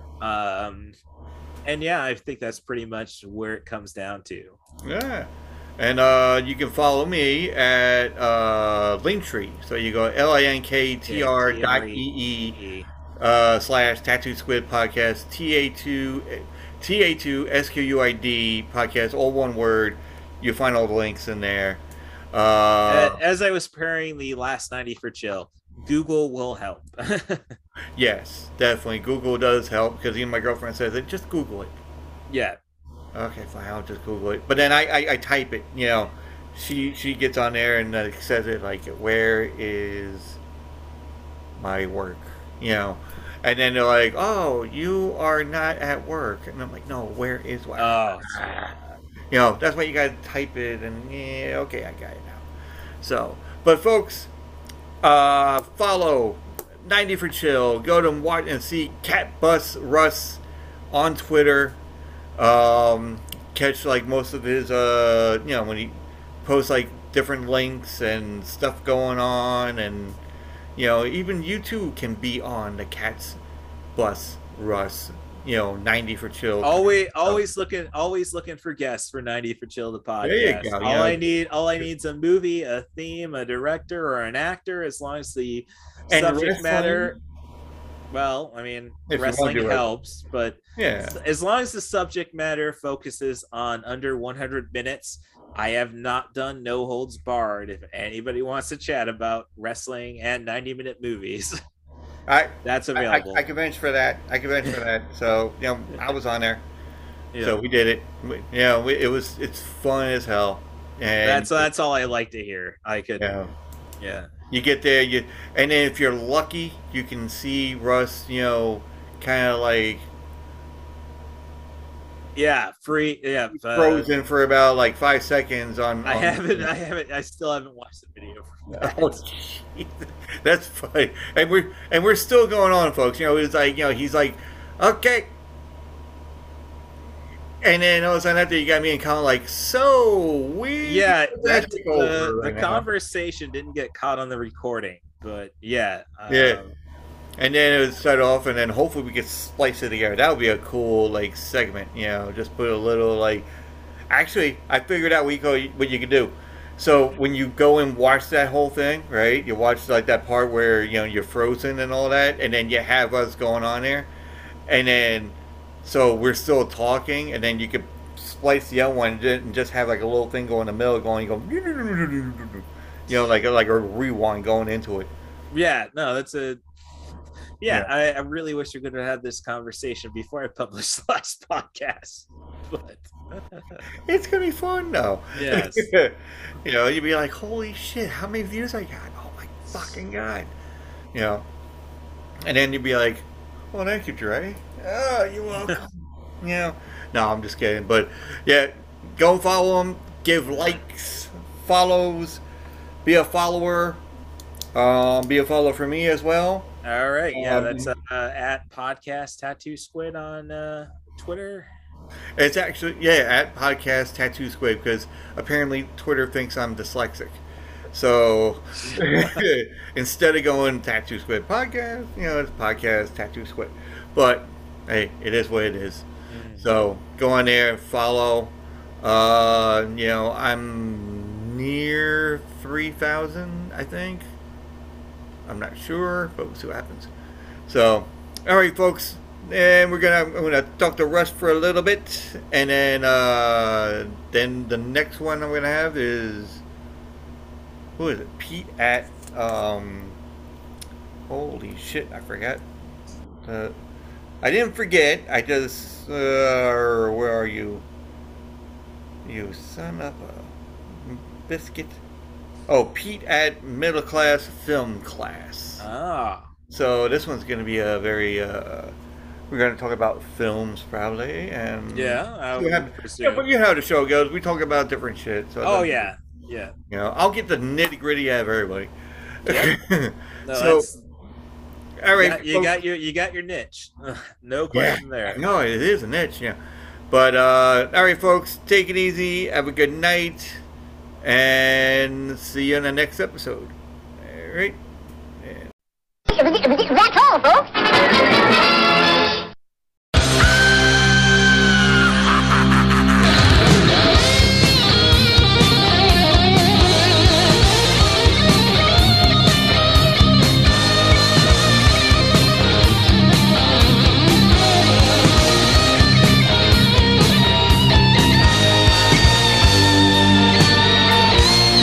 And yeah, I think that's pretty much where it comes down to. Yeah. And you can follow me at Linktree. So you go linktr.ee / Tattoo Squid Podcast, TA2 SQUID Podcast, all one word. You find all the links in there. As I was preparing the last 90 for chill, Google will help. Yes, definitely. Google does help because even my girlfriend says it. Just Google it. Yeah. Okay, fine. I'll just Google it. But then I type it. You know, she gets on there and says it like, "Where is my work?" You know, and then they're like, "Oh, you are not at work," and I'm like, "No, where is work?" Oh. You know, that's why you gotta type it, and yeah, okay, I got it now. So, but folks, follow 90 for Chill. Go to him, watch and see Cat Bus Russ on Twitter. Catch like most of his, you know, when he posts like different links and stuff going on, and you know, even you too can be on the Cat Bus Russ. You know, 90 for Chill. Always looking for guests for 90 for Chill, the podcast. There you go. All I need is a movie, a theme, a director, or an actor, as long as the subject matter. Well, I mean, wrestling helps, but yeah, as long as the subject matter focuses on under 100 minutes, I have not done No Holds Barred. If anybody wants to chat about wrestling and 90-minute movies. That's available. I can vouch for that. So, you know, I was on there. Yeah. So we did it. It's fun as hell. And that's all I like to hear. Yeah. You get there, and then if you're lucky, you can see Russ, you know, kind of like frozen for about like 5 seconds on. I still haven't watched the video. Oh, geez. That's funny, and we're still going on, folks. You know, it's like, you know, he's like, okay, and then all of a sudden after you got me and Colin like, so the conversation didn't get caught on the recording, but yeah. And then it would start off, and then hopefully we could splice it together. That would be a cool like segment, you know. Just put a little like. Actually, I figured out what you could do. So when you go and watch that whole thing, right? You watch like that part where, you know, you're frozen and all that, and then you have us going on there, and then so we're still talking, and then you could splice the other one and just have like a little thing go in the middle, going, you know, like a rewind going into it. Yeah, no, that's a. Yeah, I really wish we could have had this conversation before I published the last podcast. But it's gonna be fun though. Yes. You know, you'd be like, holy shit, how many views I got? Oh my fucking god. You know. And then you'd be like, well, thank you, Dre. Oh, you're welcome. You know. No, I'm just kidding. But yeah, go follow him, give likes, follows, be a follower. Be a follower for me as well. All right, yeah, that's at Podcast Tattoo Squid on Twitter. It's actually at Podcast Tattoo Squid, because apparently Twitter thinks I'm dyslexic. So instead of going Tattoo Squid Podcast, you know, it's Podcast Tattoo Squid. But hey, it is what it is. So go on there, follow. You know, I'm near 3,000, I think. I'm not sure, but we'll see what happens. So, all right, folks, and I'm gonna talk to Russ for a little bit, and then the next one I'm gonna have is, who is it? Pete at holy shit, I forgot. I didn't forget. I just where are you? You son of a biscuit. Oh, Pete at Middle Class Film Class. Ah. So this one's going to be a very, we're going to talk about films probably. And yeah, but you know how the show goes. We talk about different shit. So yeah. You know, I'll get the nitty gritty out of everybody. Yep. No, so, all right. You got your niche. No question there. No, it is a niche, yeah. But, all right, folks, take it easy. Have a good night. And see you in the next episode. All right. That's all, folks.